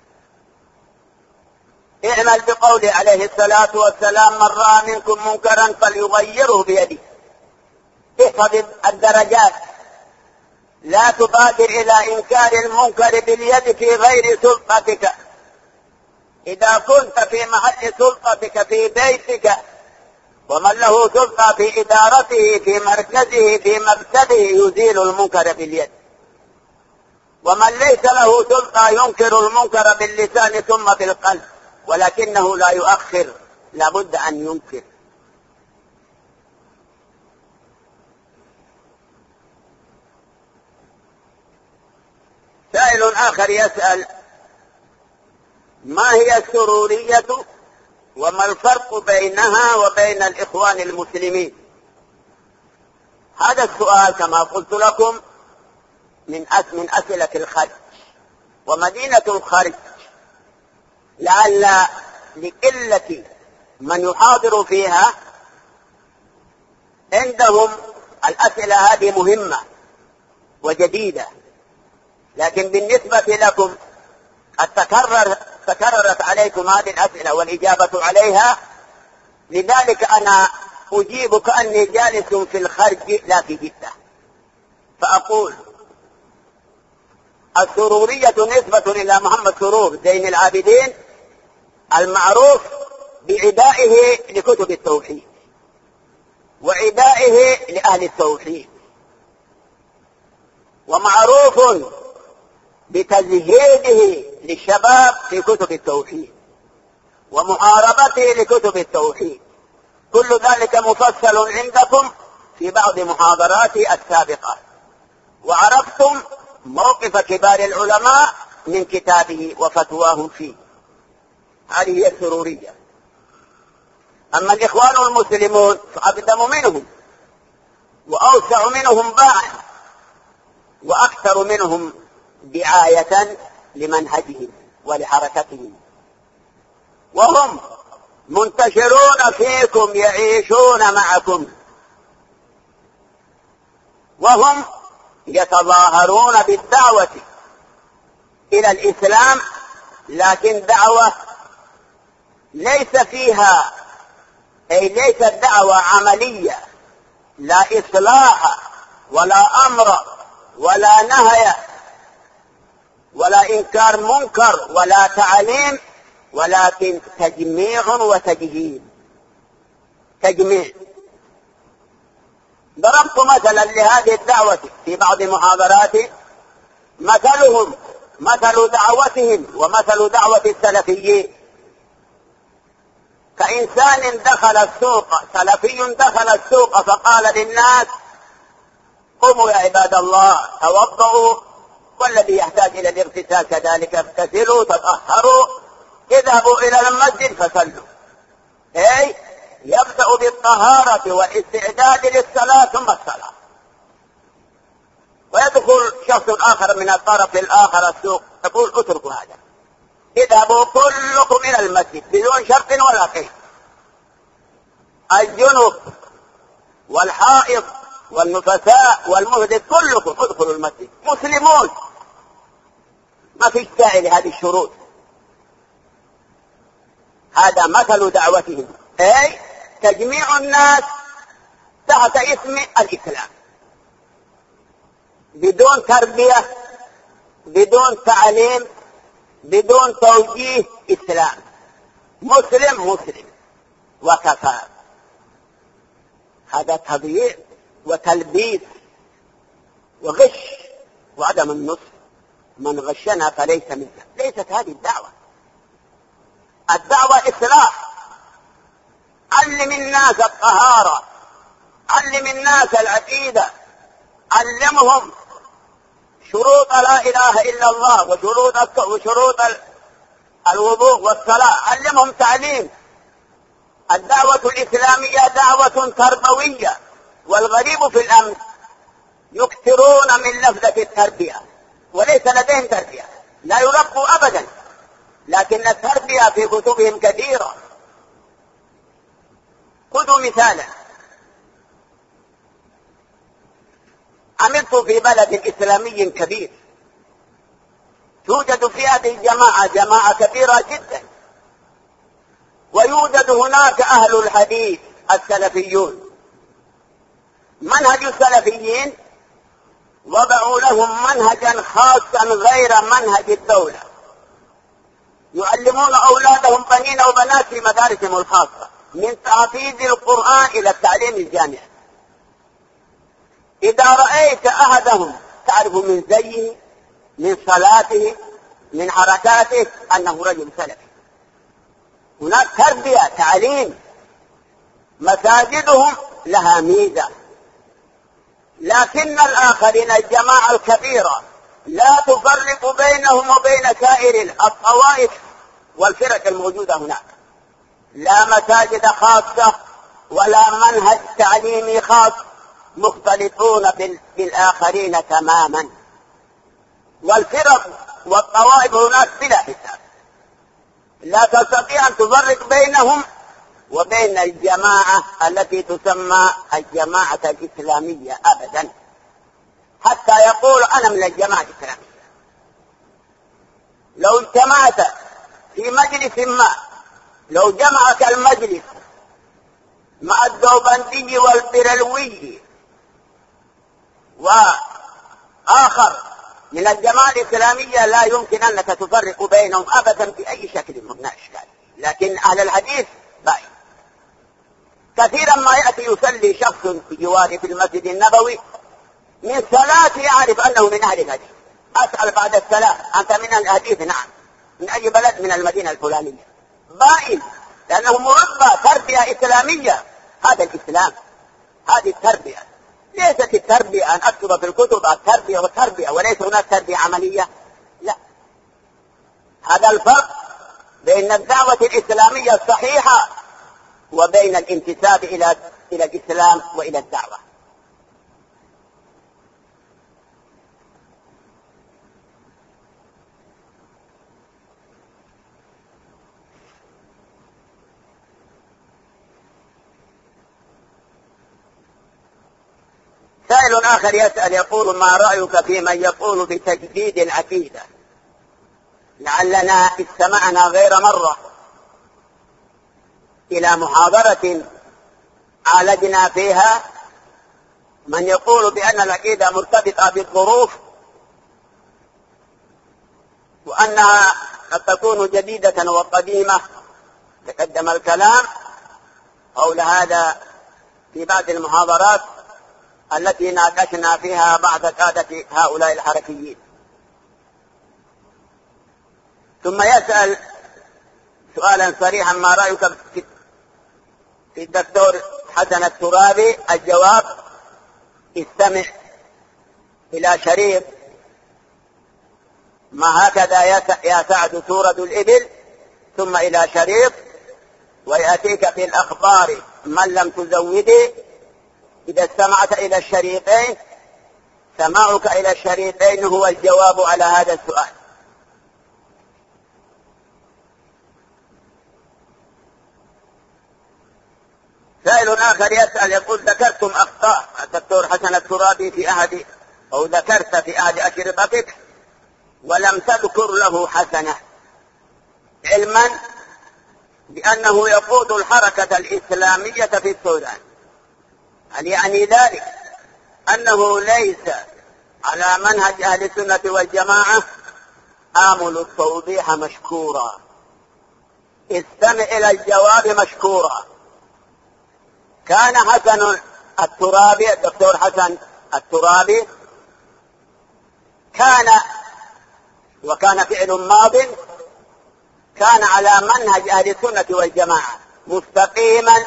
اعمل بقوله عليه الصلاة والسلام: من رأى منكم منكرا فليغيره بيده. احفظ الدرجات، لا تبادر إلى إنكار المنكر باليد في غير سلطتك. إذا كنت في محل سلطتك في بيتك، ومن له سلطة في إدارته في مركزه في مكتبه يزيل المنكر باليد. ومن ليس له سلطة ينكر المنكر باللسان ثم بالقلب، ولكنه لا يؤخر، لابد أن ينكر. سائل آخر يسأل: ما هي السرورية وما الفرق بينها وبين الإخوان المسلمين؟ هذا السؤال كما قلت لكم من أسئلة الخرج، ومدينة الخرج لعل لقلة من يحاضر فيها عندهم الأسئلة هذه مهمة وجديدة، لكن بالنسبة لكم قد تكررت عليكم هذه الأسئلة والإجابة عليها، لذلك أنا أجيب كأني جالس في الخرج لا في جدة. فأقول السرورية نسبة إلى محمد سرور زين العابدين المعروف بعدائه لكتب التوحيد وعدائه لأهل التوحيد، ومعروف بتزهيده للشباب في كتب التوحيد ومحاربته لكتب التوحيد. كل ذلك مفصل عندكم في بعض محاضراتي السابقة، وعرفتم موقف كبار العلماء من كتابه وفتواهم فيه. هذه هي السرورية. أما الإخوان المسلمون فأقدم منهم وأوسع منهم باعا وأكثر منهم دعاية لمنهجهم ولحركتهم، وهم منتشرون فيكم يعيشون معكم، وهم يتظاهرون بالدعوة إلى الإسلام، لكن دعوة ليس فيها ليست دعوة عملية، لا إصلاح ولا أمر ولا نهي ولا إنكار منكر ولا تعليم، ولكن تجميع وتجهيز. تجميع. ضربت مثلا لهذه الدعوة في بعض محاضراتي، مثلهم مثل دعوتهم ومثل دعوة السلفيين كإنسان دخل السوق، سلفي دخل السوق فقال للناس قوموا يا عباد الله توضؤوا، والذي يحتاج إلى الاغتسال كذلك اغتسلوا تطهروا، اذهبوا إلى المسجد فصلوا. يبدأ بالطهارة والاستعداد للصلاة ثم الصلاة. ويدخل شخص آخر من الطرف الآخر السوق يقول اتركوا هذا، اذهبوا كلكم إلى المسجد بدون شرط ولا قيد. الجنوب والحائض والنفساء والمهدد كلكم ادخلوا المسجد مسلمون، ما في داعي لهذه الشروط. هذا مثل دعوتهم، تجميع الناس تحت اسم الإسلام بدون تربية بدون تعليم بدون توجيه إسلام، مسلم مسلم وكفى. هذا تضييع وتلبيس وغش وعدم النصح. من غشنا فليس منا. ليست هذه الدعوة. الدعوة إصلاح. علم الناس الطهارة، علم الناس العقيدة، علمهم شروط لا إله إلا الله وشروط الوضوء والصلاة، علمهم تعليم. الدعوة الإسلامية دعوة تربوية، والغريب في الأمر يكثرون من لفظة التربية وليس لديهم تربية، لا يربوا أبدا، لكن التربية في كتبهم كثيرة. خذوا مثالا، عملت في بلد إسلامي كبير، توجد في هذه الجماعة جماعة كبيرة جدا، ويوجد هناك أهل الحديث السلفيون. منهج السلفيين وضعوا لهم منهجا خاصا غير منهج الدولة، يعلمون أولادهم بنين وبنات في مدارسهم الخاصة، من تحفيظ القرآن إلى التعليم الجامعي. إذا رأيت أحدهم تعرف من زيه من صلاته من حركاته أنه رجل سلفي. هناك تربية تعليم. مساجدهم لها ميزة، لكن الآخرين الجماعة الكبيرة لا تفرق بينهم وبين سائر الطوائف والفرق الموجودة هناك، لا مساجد خاصة ولا منهج تعليمي خاص، مختلطون بالآخرين تماما. والفرق والطوائف هناك بلا حساب، لا تستطيع أن تفرق بينهم وبين الجماعة التي تسمى الجماعة الإسلامية أبدا، حتى يقول أنا من الجماعة الإسلامية. لو اجتمعت في مجلس ما، لو جمعك المجلس مع الدوبندي والبرلوي وآخر من الجماعة الإسلامية، لا يمكن أنك تفرق بينهم أبدا بأي شكل من الأشكال. لكن أهل الحديث باين. كثيرا ما يأتي يصلي شخص بجواره في المسجد النبوي، من صلاته يعرف أنه من أهل الحديث. أسأل بعد السلام أنت من أهل الحديث؟ نعم. من أي بلد؟ من المدينة الفلانية. باين، لأنه مربى تربية إسلامية. هذا الإسلام، هذه التربية. ليست التربية أن أكتب في الكتب التربية والتربية وليس هناك تربية عملية، لا. هذا الفرق بين الدعوة الإسلامية الصحيحة وبين الانتساب إلى الإسلام وإلى الدعوة. سائل آخر يسأل يقول: ما رأيك في من يقول بتجديد العقيدة؟ لعلنا استمعنا غير مرة إلى محاضرة عالجنا فيها من يقول بأن العقيدة مرتبطة بالظروف، وأنها قد تكون جديدة وقديمة. تقدم الكلام حول هذا في بعض المحاضرات التي ناقشنا فيها بعض قادة هؤلاء الحركيين. ثم يسأل سؤالا صريحا: ما رأيك في الدكتور حسن الترابي؟ الجواب: استمع إلى شريط ما هكذا يا سعد تورد الإبل، ثم إلى شريط ويأتيك في الأخبار من لم تزوده. إذا استمعت إلى الشريطين، سماعك إلى الشريطين هو الجواب على هذا السؤال. سائل آخر يسأل يقول: ذكرتم أخطاء الدكتور حسن الترابي في أحد، أو ذكرت في أحد أشرطتك ولم تذكر له حسنة، علما بأنه يقود الحركة الإسلامية في السودان. هل يعني ذلك أنه ليس على منهج أهل السنة والجماعة؟ آمل التوضيح مشكورا. استمع إلى الجواب مشكورا. كان حسن الترابي، الدكتور حسن الترابي، وكان فعل ماض، كان على منهج أهل السنة والجماعة مستقيما،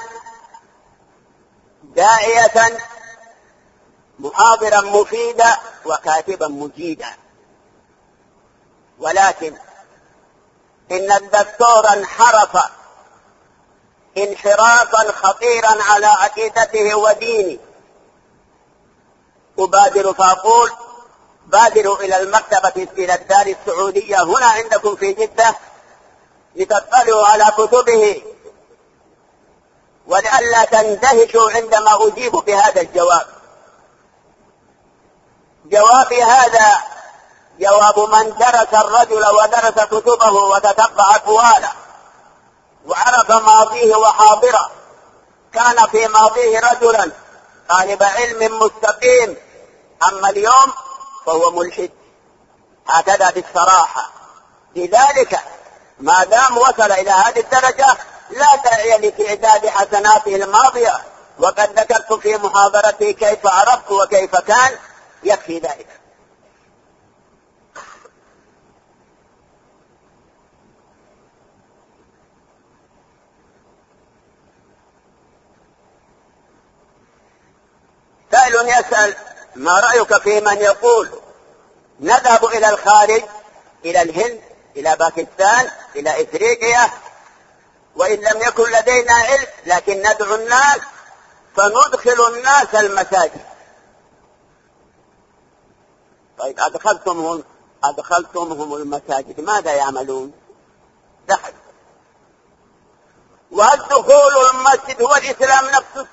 داعية، محاضرا مفيدا، وكاتبا مجيدا. ولكن إن الدكتور انحرف انحرافا خطيرا على عقيدته ودينه. أبادر فأقول: بادروا إلى المكتبة، إلى الدار السعودية هنا عندكم في جدة، لتطلعوا على كتبه، ولئلا تندهشوا عندما أجيب بهذا الجواب. جوابي هذا جواب من درس الرجل ودرس كتبه وتتبع أقواله وعرف ماضيه وحاضره. كان في ماضيه رجلا طالب علم مستقيم، أما اليوم فهو ملحد، هكذا بالصراحة. لذلك ما دام وصل إلى هذه الدرجة لا داعي لتعداد حسناته الماضية، وقد ذكرت في محاضرتي كيف عرفت وكيف كان، يكفي ذلك. سائل يسأل: ما رأيك في من يقول نذهب إلى الخارج، إلى الهند، إلى باكستان، إلى إفريقيا، وإن لم يكن لدينا علم لكن ندعو الناس فندخل الناس المساجد. طيب أدخلتمهم المساجد، ماذا يعملون؟ دخل. وهل دخول المسجد هو الإسلام نفسه؟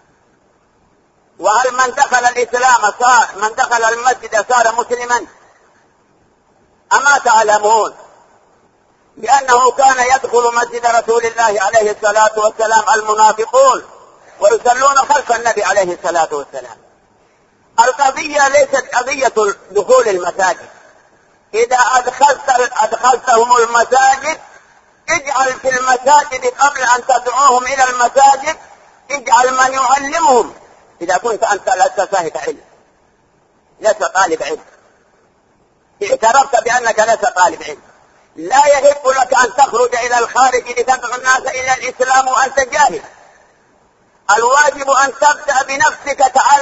وهل من دخل الإسلام من دخل المسجد صار مسلما؟ أما تعلمون بأنه كان يدخل مسجد رسول الله عليه الصلاة والسلام المنافقون ويصلون خلف النبي عليه الصلاة والسلام. القضية ليست قضية دخول المساجد. إذا أدخلتهم المساجد اجعل في المساجد قبل أن تدعوهم إلى المساجد اجعل من يعلمهم. إذا كنت أنت لست صاحب علم، لست طالب علم، اعترفت بأنك لست طالب علم، لا يحق لك أن تخرج إلى الخارج لتدعو الناس إلى الإسلام وأنت جاهل. الواجب أن تبدأ بنفسك.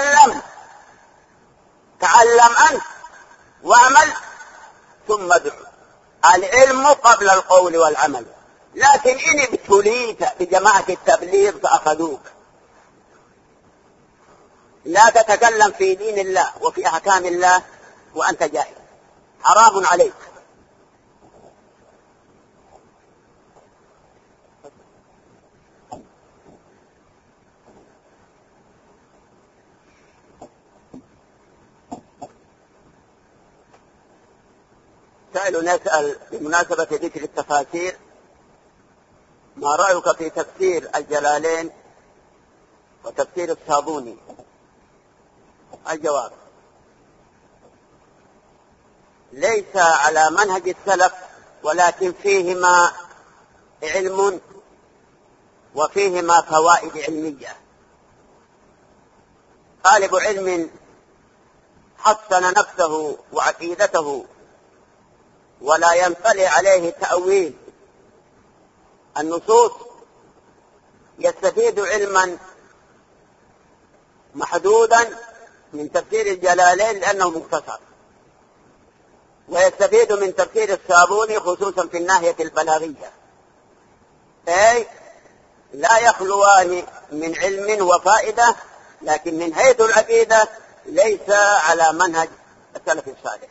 تعلم أنت واعمل ثم ادعو. العلم قبل القول والعمل. لكن إن ابتليت بجماعة التبليغ فأخذوك. لا تتكلم في دين الله وفي أحكام الله وأنت جاهل، حرام عليك. سائل نسأل بمناسبة ذكر التفاسير: ما رأيك في تفسير الجلالين وتفسير الصابوني؟ الجواب: ليس على منهج السلف، ولكن فيهما علم وفيهما فوائد علمية. طالب علم حسن نفسه وعقيدته ولا ينطلي عليه تأويل النصوص يستفيد علما محدودا من تفسير الجلالين لأنه مختصر، ويستفيد من تفسير الصابوني خصوصا في الناحية البلاغية، أي لا يخلوان من علم وفائدة، لكن من حيث العقيدة ليس على منهج السلف الصالح.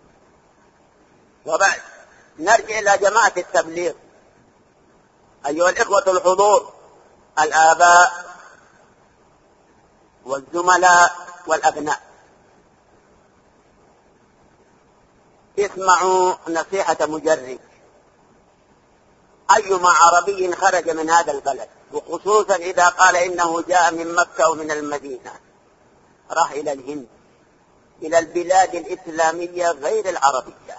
وبعد نرجع إلى جماعة التبليغ. أيها الإخوة الحضور، الآباء والزملاء والأبناء، اسمعوا نصيحة مجرب. أيما عربي خرج من هذا البلد، وخصوصا إذا قال إنه جاء من مكة ومن المدينة، راح إلى الهند، إلى البلاد الإسلامية غير العربية،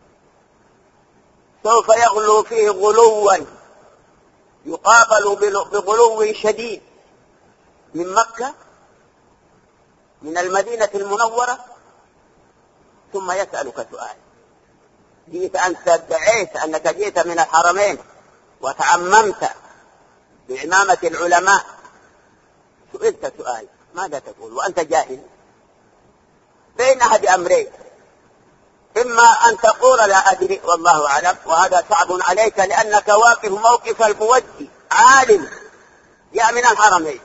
سوف يغلو فيه غلوا يقابل بغلو شديد من مكة، من المدينة المنورة. ثم يسألك سؤال: جئت أنت ادعيت أنك جئت من الحرمين وتعممت بعمامة العلماء، سئلت سؤال ماذا تقول وأنت جاهل؟ بين أحد أمرين: إما أن تقول لا أدري والله أعلم، وهذا صعب عليك لأنك واقف موقف الموجه عالم جاء من الحرمين،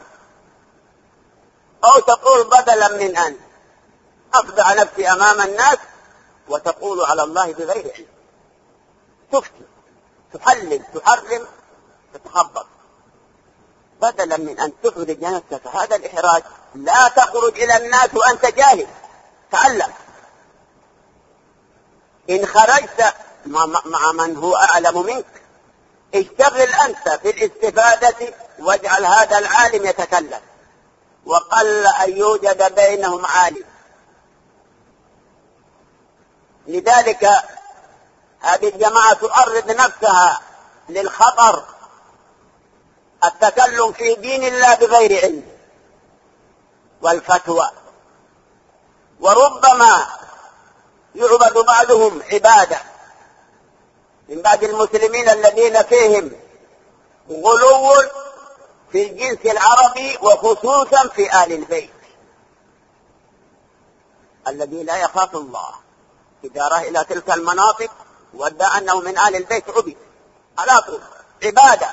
أو تقول بدلا من أن أخضع نفسي أمام الناس وتقول على الله بغير علم، تفتي، تحلل، تحرم، تتخبط، بدلا من أن تخرج نفسك هذا الإحراج. لا تخرج إلى الناس وأنت جاهل، تعلم. إن خرجت مع من هو أعلم منك اشتغل أنت في الاستفادة واجعل هذا العالم يتكلم، وقل أن يوجد بينهم عالم. لذلك هذه الجماعة تعرض نفسها للخطر، التكلم في دين الله بغير علم والفتوى، وربما يعبد بعضهم عبادة من بعض المسلمين الذين فيهم غلو في الجنس العربي وخصوصا في آل البيت، الذي لا يخاف الله إذا رأى إلى تلك المناطق وادعى أنه من آل البيت عبد، على طول عبادة.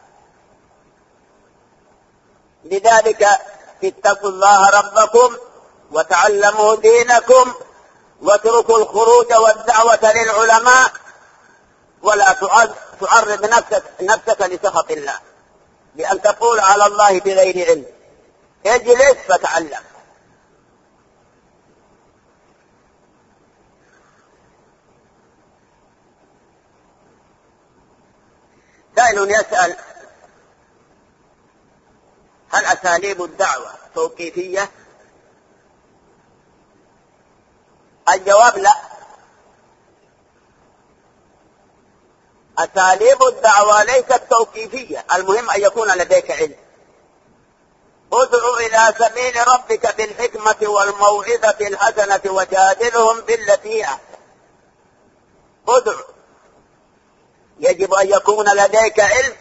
لذلك اتقوا الله ربكم وتعلموا دينكم واتركوا الخروج والدعوة للعلماء ولا تعرض نفسك لسخط الله بأن تقول على الله بغير علم. اجلس فتعلم. سائل يسأل: هل أساليب الدعوة توقيفية؟ الجواب لا. أساليب الدعوة ليست توقيفية، المهم أن يكون لديك علم. ادع إلى سبيل ربك بالحكمة والموعظة الحسنة وجادلهم بالتي هي أحسن. ادع، يجب أن يكون لديك علم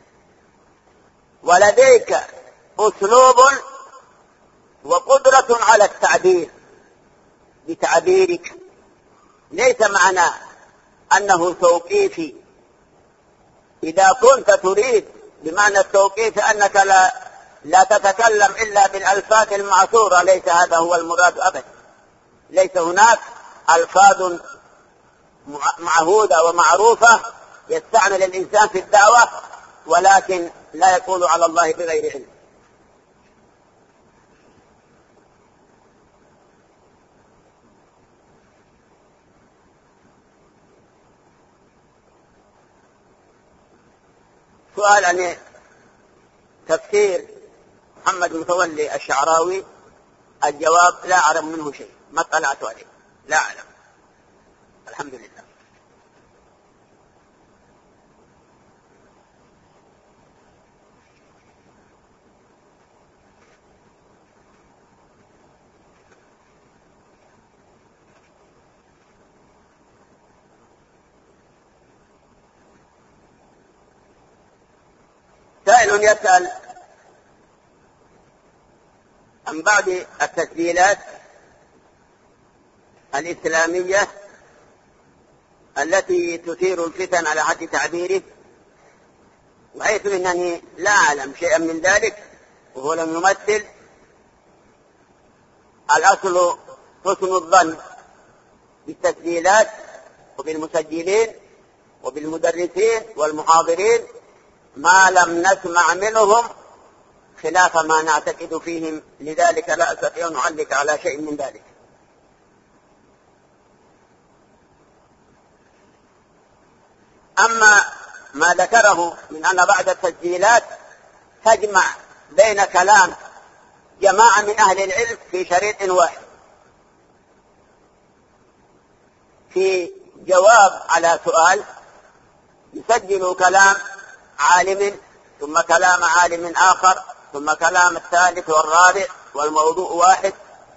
ولديك أسلوب وقدرة على التعبير بتعبيرك. ليس معنى أنه توقيفي. إذا كنت تريد بمعنى التوقيف أنك لا تتكلم إلا بالألفاظ المعصورة، ليس هذا هو المراد أبدا. ليس هناك ألفاظ معهودة ومعروفة يستعمل الإنسان في الدعوة ولكن لا يقول على الله بغير علم. سؤال عن تفسير محمد متولي الشعراوي. الجواب: لا أعلم منه شيء، ما اطلعت عليه، لا أعلم. الحمد لله. سائل يسأل عن بعض التسجيلات الإسلامية التي تثير الفتن على حد تعبيره، وحيث أنني لا أعلم شيئا من ذلك وهو لم يمثل. الأصل حسن الظن بالتسجيلات وبالمسجلين وبالمدرسين والمحاضرين ما لم نسمع منهم خلاف ما نعتقد فيهم، لذلك لا أستطيع أن أعلق على شيء من ذلك. أما ما ذكره من أن بعض التسجيلات تجمع بين كلام جماعة من أهل العلم في شريط واحد في جواب على سؤال، يسجل كلام عالم ثم كلام عالم آخر ثم كلام الثالث والرابع والموضوع واحد.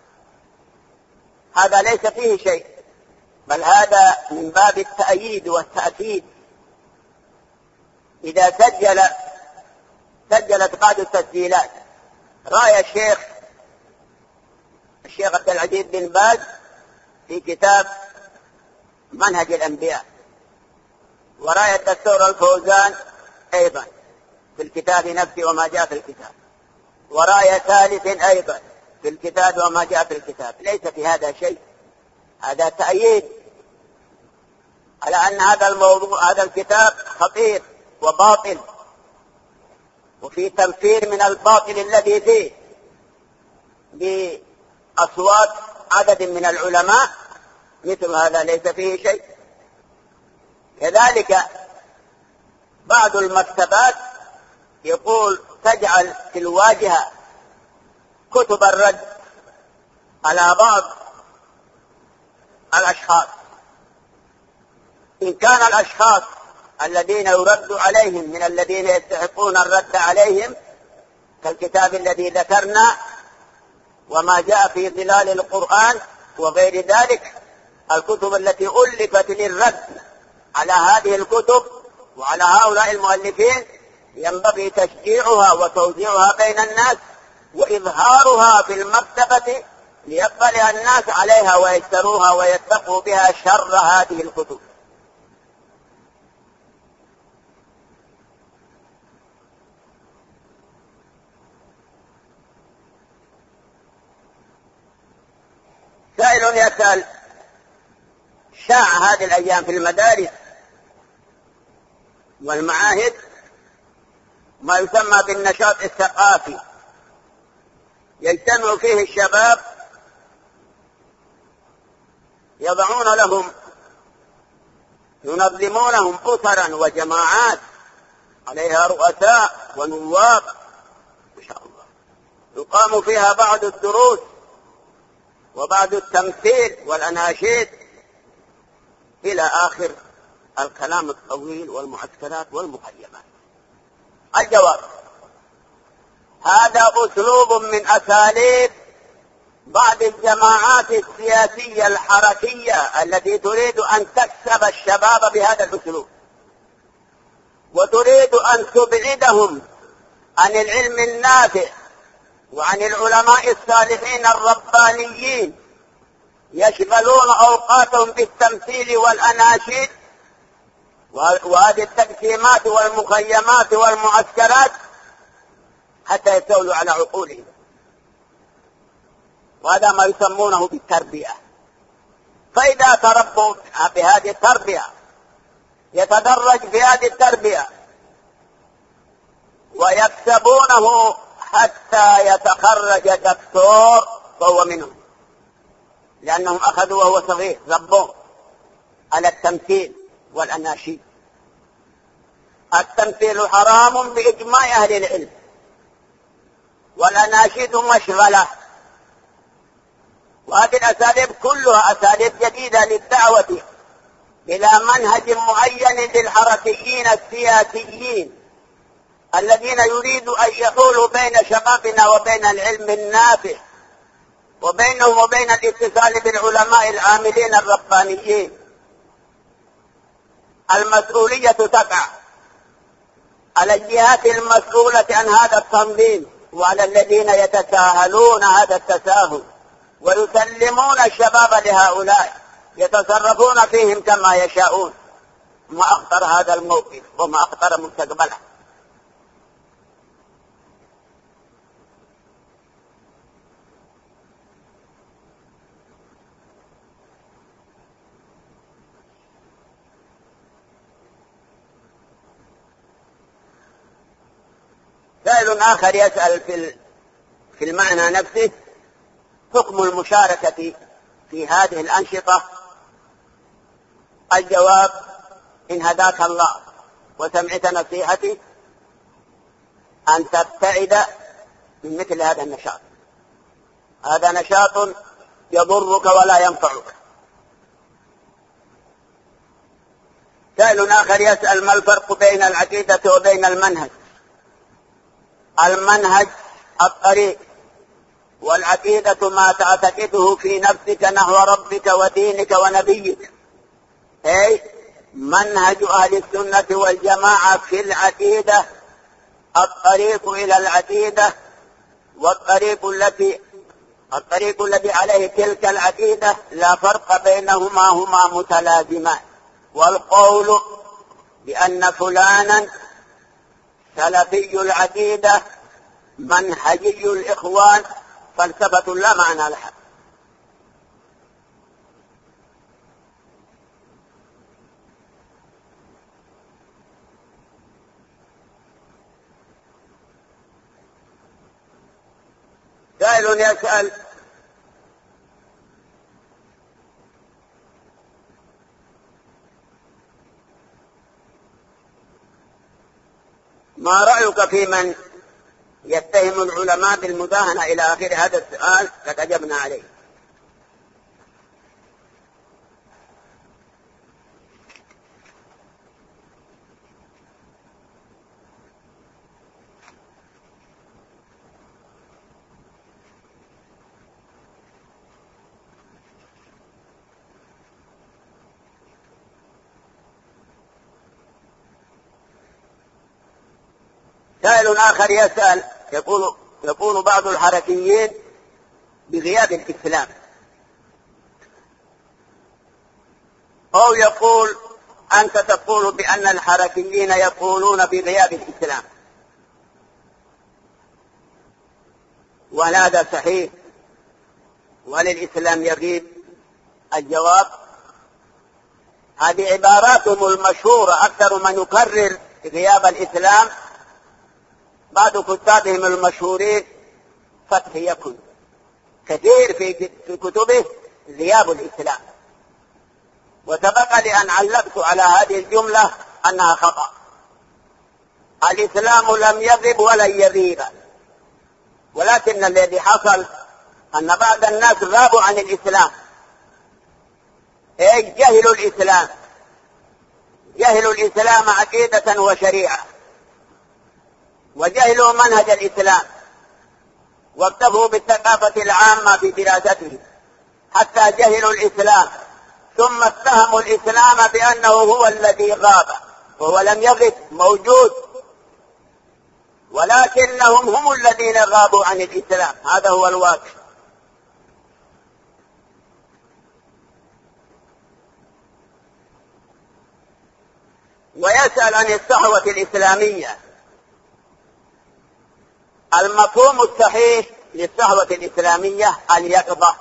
هذا ليس فيه شيء، بل هذا من باب التأييد والتأكيد. إذا سجلت بعض التسجيلات رأي الشيخ عبد العزيز بن باز في كتاب منهج الأنبياء، ورأي الدكتور الفوزان أيضا في الكتاب نفسه وما جاء في الكتاب، ورأي ثالث أيضا في الكتاب وما جاء في الكتاب، ليس في هذا شيء. هذا تأييد على أن هذا الموضوع هذا الكتاب خطير وباطل، وفي تنفير من الباطل الذي فيه بأصوات عدد من العلماء، مثل هذا ليس فيه شيء. كذلك بعض المكتبات يقول تجعل في الواجهة كتب الرد على بعض الأشخاص، إن كان الأشخاص الذين يرد عليهم من الذين يستحقون الرد عليهم كالكتاب الذي ذكرنا وما جاء في ظلال القرآن وغير ذلك، الكتب التي ألفت للرد على هذه الكتب وعلى هؤلاء المؤلفين ينبغي تشجيعها وتوزيعها بين الناس وإظهارها في المكتبة ليطلع الناس عليها ويشتروها ويتقوا بها شر هذه الكتب. سائل يسأل: شاع هذه الأيام في المدارس والمعاهد ما يسمى بالنشاط الثقافي، يجتمع فيه الشباب، يضعون لهم، ينظمونهم أسرا وجماعات عليها رؤساء ونواب ما شاء الله، يقام فيها بعض الدروس وبعض التمثيل والأناشيد إلى آخر الكلام الطويل والمعسكرات والمخيمات. الجواب: هذا أسلوب من أساليب بعض الجماعات السياسية الحركية التي تريد أن تكسب الشباب بهذا الأسلوب، وتريد أن تبعدهم عن العلم النافع وعن العلماء الصالحين الربانيين، يشغلون أوقاتهم بالتمثيل والأناشيد وهذه التقسيمات والمخيمات والمعسكرات حتى يستولوا على عقولهم. وهذا ما يسمونه بالتربية. فإذا تربوا بهذه التربية يتدرج في هذه التربية ويكسبونه حتى يتخرج دكتور فهو منهم، لأنهم أخذوا وهو صغير ربوه على التمثيل والأناشيد. التمثيل حرام بإجماع أهل العلم، والأناشيد مشغلة. وهذه الأساليب كلها أساليب جديدة للدعوة إلى منهج معين للحركيين السياسيين الذين يريدوا أن يحولوا بين شبابنا وبين العلم النافع وبينهم وبين الاتصال بالعلماء العاملين الربانيين. المسؤولية تقع على الجهات المسؤولة عن هذا التنظيم وعلى الذين يتساهلون هذا التساهل ويسلمون الشباب لهؤلاء يتصرفون فيهم كما يشاءون. ما أخطر هذا الموقف وما أخطر مستقبله. سائل آخر يسأل في المعنى نفسه: حكم المشاركة في هذه الأنشطة؟ الجواب: إن هداك الله وسمعت نصيحتي أن تبتعد من مثل هذا النشاط. هذا نشاط يضرك ولا ينفعك. سائل آخر يسأل: ما الفرق بين العقيدة وبين المنهج؟ المنهج الطريق، والعقيدة ما تعتقده في نفسك نحو ربك ودينك ونبيك. أي منهج أهل السنة والجماعة في العقيدة الطريق إلى العقيدة، والطريق الذي عليه تلك العقيدة لا فرق بينهما، هما متلازمان. والقول بأن فلانا سلفي العقيدة منهجي الإخوان فلسفة لا معنى لها. سائل يسأل: ما رأيك في من يتهم العلماء بالمداهنة إلى آخر هذا السؤال؟ قد أجبنا عليه. سائل آخر يسأل يقول بعض الحركيين بغياب الإسلام، أو يقول أنت تقول بأن الحركيين يقولون بغياب الإسلام، وهذا صحيح، وللإسلام يغيب الجواب: هذه عباراتهم المشهورة، أكثر من يكرر غياب الإسلام بعض كتابهم المشهورين فتح يكن، كثير في كتبه غياب الإسلام. وسبق لي أن علقت على هذه الجملة أنها خطأ. الإسلام لم يغب ولن يغيب، ولكن الذي حصل أن بعض الناس غابوا عن الإسلام، جهلوا الإسلام، جهلوا الإسلام عقيدة وشريعة، وجهلوا منهج الإسلام، واكتفوا بالثقافة العامة في دراسته حتى جهلوا الإسلام، ثم اتهموا الإسلام بأنه هو الذي غاب، وهو لم يغب، موجود، ولكنهم هم الذين غابوا عن الإسلام. هذا هو الواقع. ويسأل عن الصحوة الإسلامية. المفهوم الصحيح للصحوة الإسلامية اليقظة.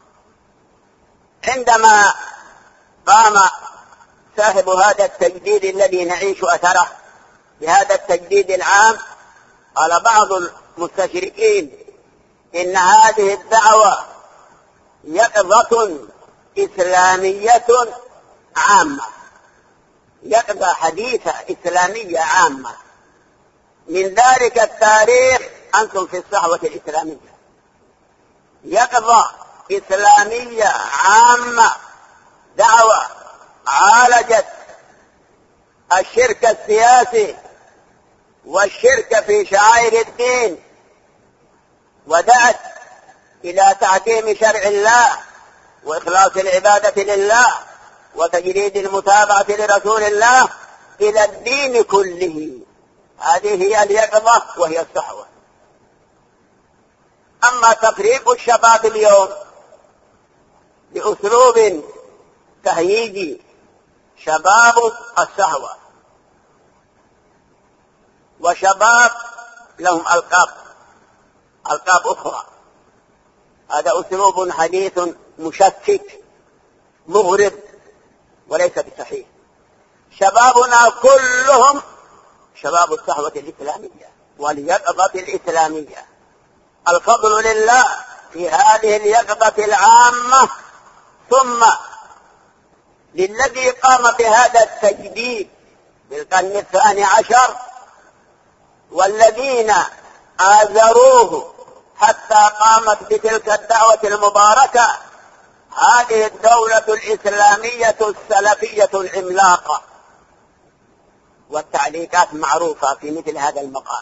عندما قام صاحب هذا التجديد الذي نعيش أثره بهذا التجديد العام، قال بعض المستشرقين إن هذه الدعوة يقظة إسلامية عامة، يقظة حديثة إسلامية عامة. من ذلك التاريخ أنتم في الصحوة الإسلامية، يقظة إسلامية عامة، دعوة عالجت الشرك السياسي والشرك في شعائر الدين، ودعت إلى تحكيم شرع الله وإخلاص العبادة لله وتجريد المتابعة لرسول الله إلى الدين كله. هذه هي اليقظة وهي الصحوة. أما تفريق الشباب اليوم بأسلوب تهييجي، شباب الصحوة وشباب لهم ألقاب أخرى، هذا أسلوب حديث مشكك مغرب وليس بصحيح. شبابنا كلهم شباب الصحوة الإسلامية واليقظة الإسلامية. الفضل لله في هذه اليقظة العامة، ثم للذي قام بهذا التجديد بالقرن 12 والذين آزروه حتى قامت بتلك الدعوة المباركة، هذه الدولة الإسلامية السلفية العملاقة. والتعليقات معروفة في مثل هذا المقام.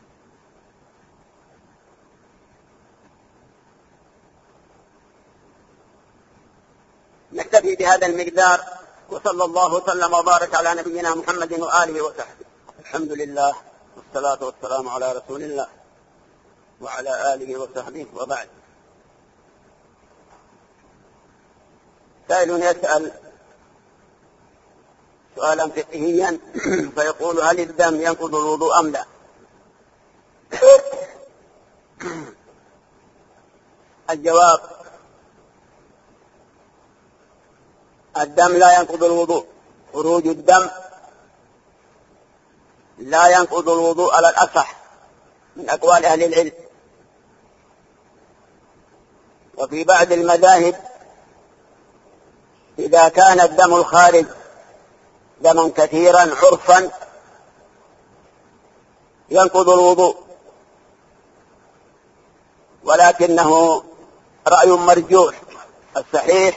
نكتفي بهذا المقدار، وصلى الله وسلم وبارك على نبينا محمد وآله وصحبه. الحمد لله والصلاة والسلام على رسول الله وعلى آله وصحبه، وبعد. سائل يسأل سؤالا فقهيا فيقول: هل الدم ينقض الوضوء أم لا؟ الجواب: الدم لا ينقض الوضوء. خروج الدم لا ينقض الوضوء على الأصح من أقوال أهل العلم. وفي بعض المذاهب إذا كان الدم الخارج دما كثيرا عرفا ينقض الوضوء، ولكنه رأي مرجوح. الصحيح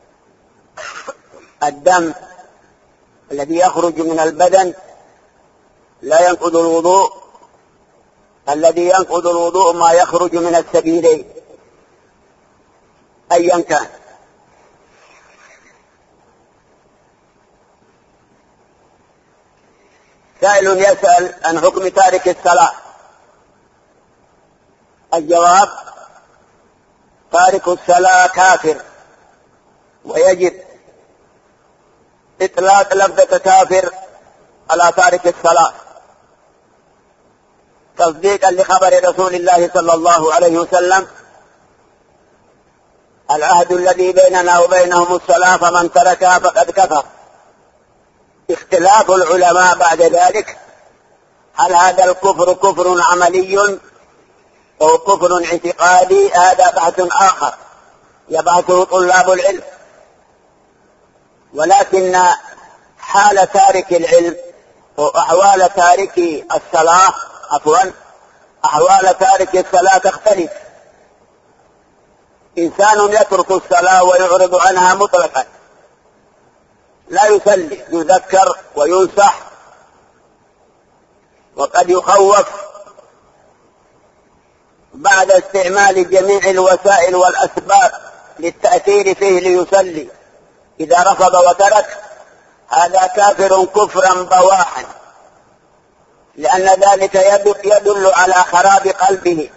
الدم الذي يخرج من البدن لا ينقض الوضوء، الذي ينقض الوضوء ما يخرج من السبيلين أيا كان. سائل يسأل عن حكم تارك الصلاة. الجواب: تارك الصلاة كافر، ويجب إطلاق لفظة كافر على تارك الصلاة تصديقا لخبر رسول الله صلى الله عليه وسلم العهد الذي بيننا وبينهم الصلاة فمن تركها فقد كفر. اختلاف العلماء بعد ذلك هل هذا الكفر كفر عملي أو كفر اعتقادي؟ هذا بحث آخر يبحثه طلاب العلم. ولكن حال تارك العلم وأحوال تارك الصلاة أحوال تارك الصلاة تختلف. إنسان يترك الصلاة ويعرض عنها مطلقا لا يصلي، يذكر وينصح وقد يخوف بعد استعمال جميع الوسائل والأسباب للتأثير فيه ليصلي. إذا رفض وترك هذا كافر كفرا بواحا، لأن ذلك يدل على خراب قلبه.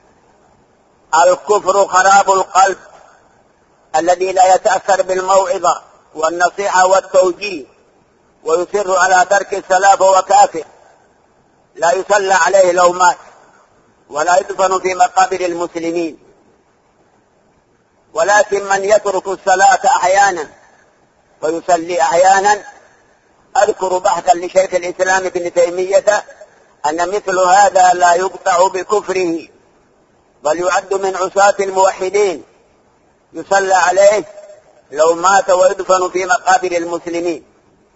الكفر خراب القلب الذي لا يتأثر بالموعظة والنصيحة والتوجيه ويصر على ترك الصلاة فهو كافر، لا يصلى عليه لو مات ولا يدفن في مقابر المسلمين. ولكن من يترك الصلاة أحيانا ويصلي أحيانا، أذكر بحثا لشيخ الإسلام ابن تيمية أن مثل هذا لا يقطع بكفره بل يعد من عصاة الموحدين، يصلى عليه لو مات ويدفن في مقابر المسلمين.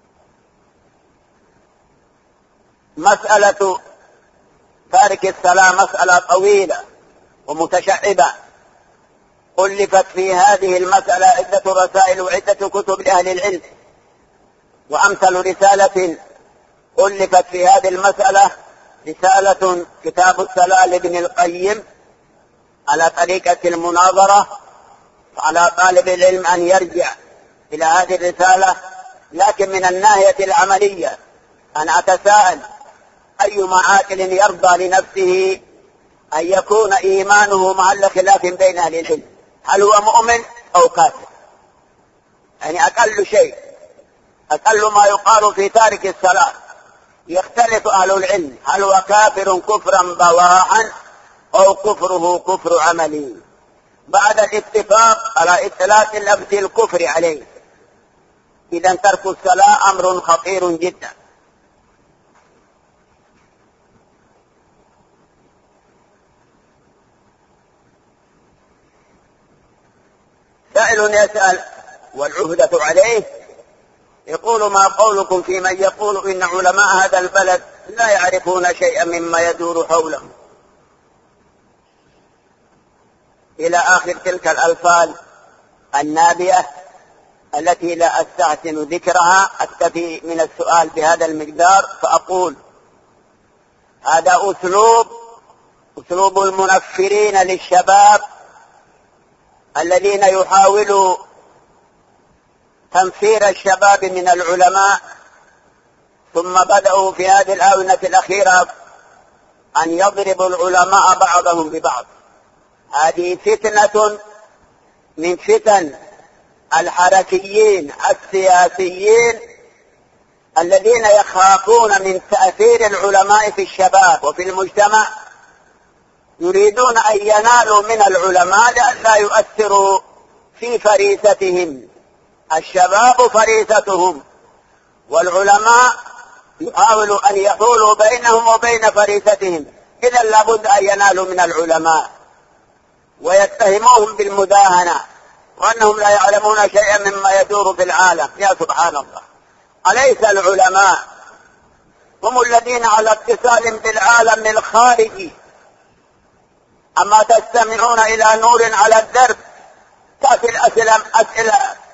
مسألة تارك الصلاة مسألة طويلة ومتشعبة، ألفت في هذه المسألة عدة رسائل وعدة كتب لأهل العلم. وأمثل رسالة ألفت في هذه المسألة رسالة كتاب الصلاة لابن القيم على طريقة المناظرة، على طالب العلم أن يرجع إلى هذه الرسالة. لكن من الناحية العملية أنا أتساءل أيما عاقل يرضى لنفسه أن يكون إيمانه محل خلاف بين أهل العلم، هل هو مؤمن أو كافر؟ يعني أقل ما يقال في تارك الصلاة يختلف أهل العلم هل هو كافر كفرا بواحا أو كفره كفر عملي، بعد الاتفاق على إطلاق لفظ الكفر عليه. إذا ترك الصلاة أمر خطير جدا. سائل يسأل والعهدة عليه، يقول: ما قولكم في من يقول إن علماء هذا البلد لا يعرفون شيئا مما يدور حولهم، إلى آخر تلك الألفاظ النابئة التي لا أستحسن ذكرها. أكتفي من السؤال بهذا المقدار فأقول: هذا أسلوب المنفرين للشباب الذين يحاولوا تنفير الشباب من العلماء، ثم بدأوا في هذه الآونة الأخيرة أن يضربوا العلماء بعضهم ببعض. هذه فتنة من فتن الحركيين السياسيين الذين يخافون من تأثير العلماء في الشباب وفي المجتمع، يريدون أن ينالوا من العلماء لئلا يؤثروا في فريستهم. الشباب فريستهم، والعلماء يحاولوا أن يحولوا بينهم وبين فريستهم. إذا لابد أن ينالوا من العلماء ويتهموهم بالمداهنة وأنهم لا يعلمون شيئا مما يدور في العالم. يا سبحان الله، أليس العلماء هم الذين على اتصال بالعالم الخارجي؟ أما تستمعون إلى نور على الدرب تأتي الأسئلة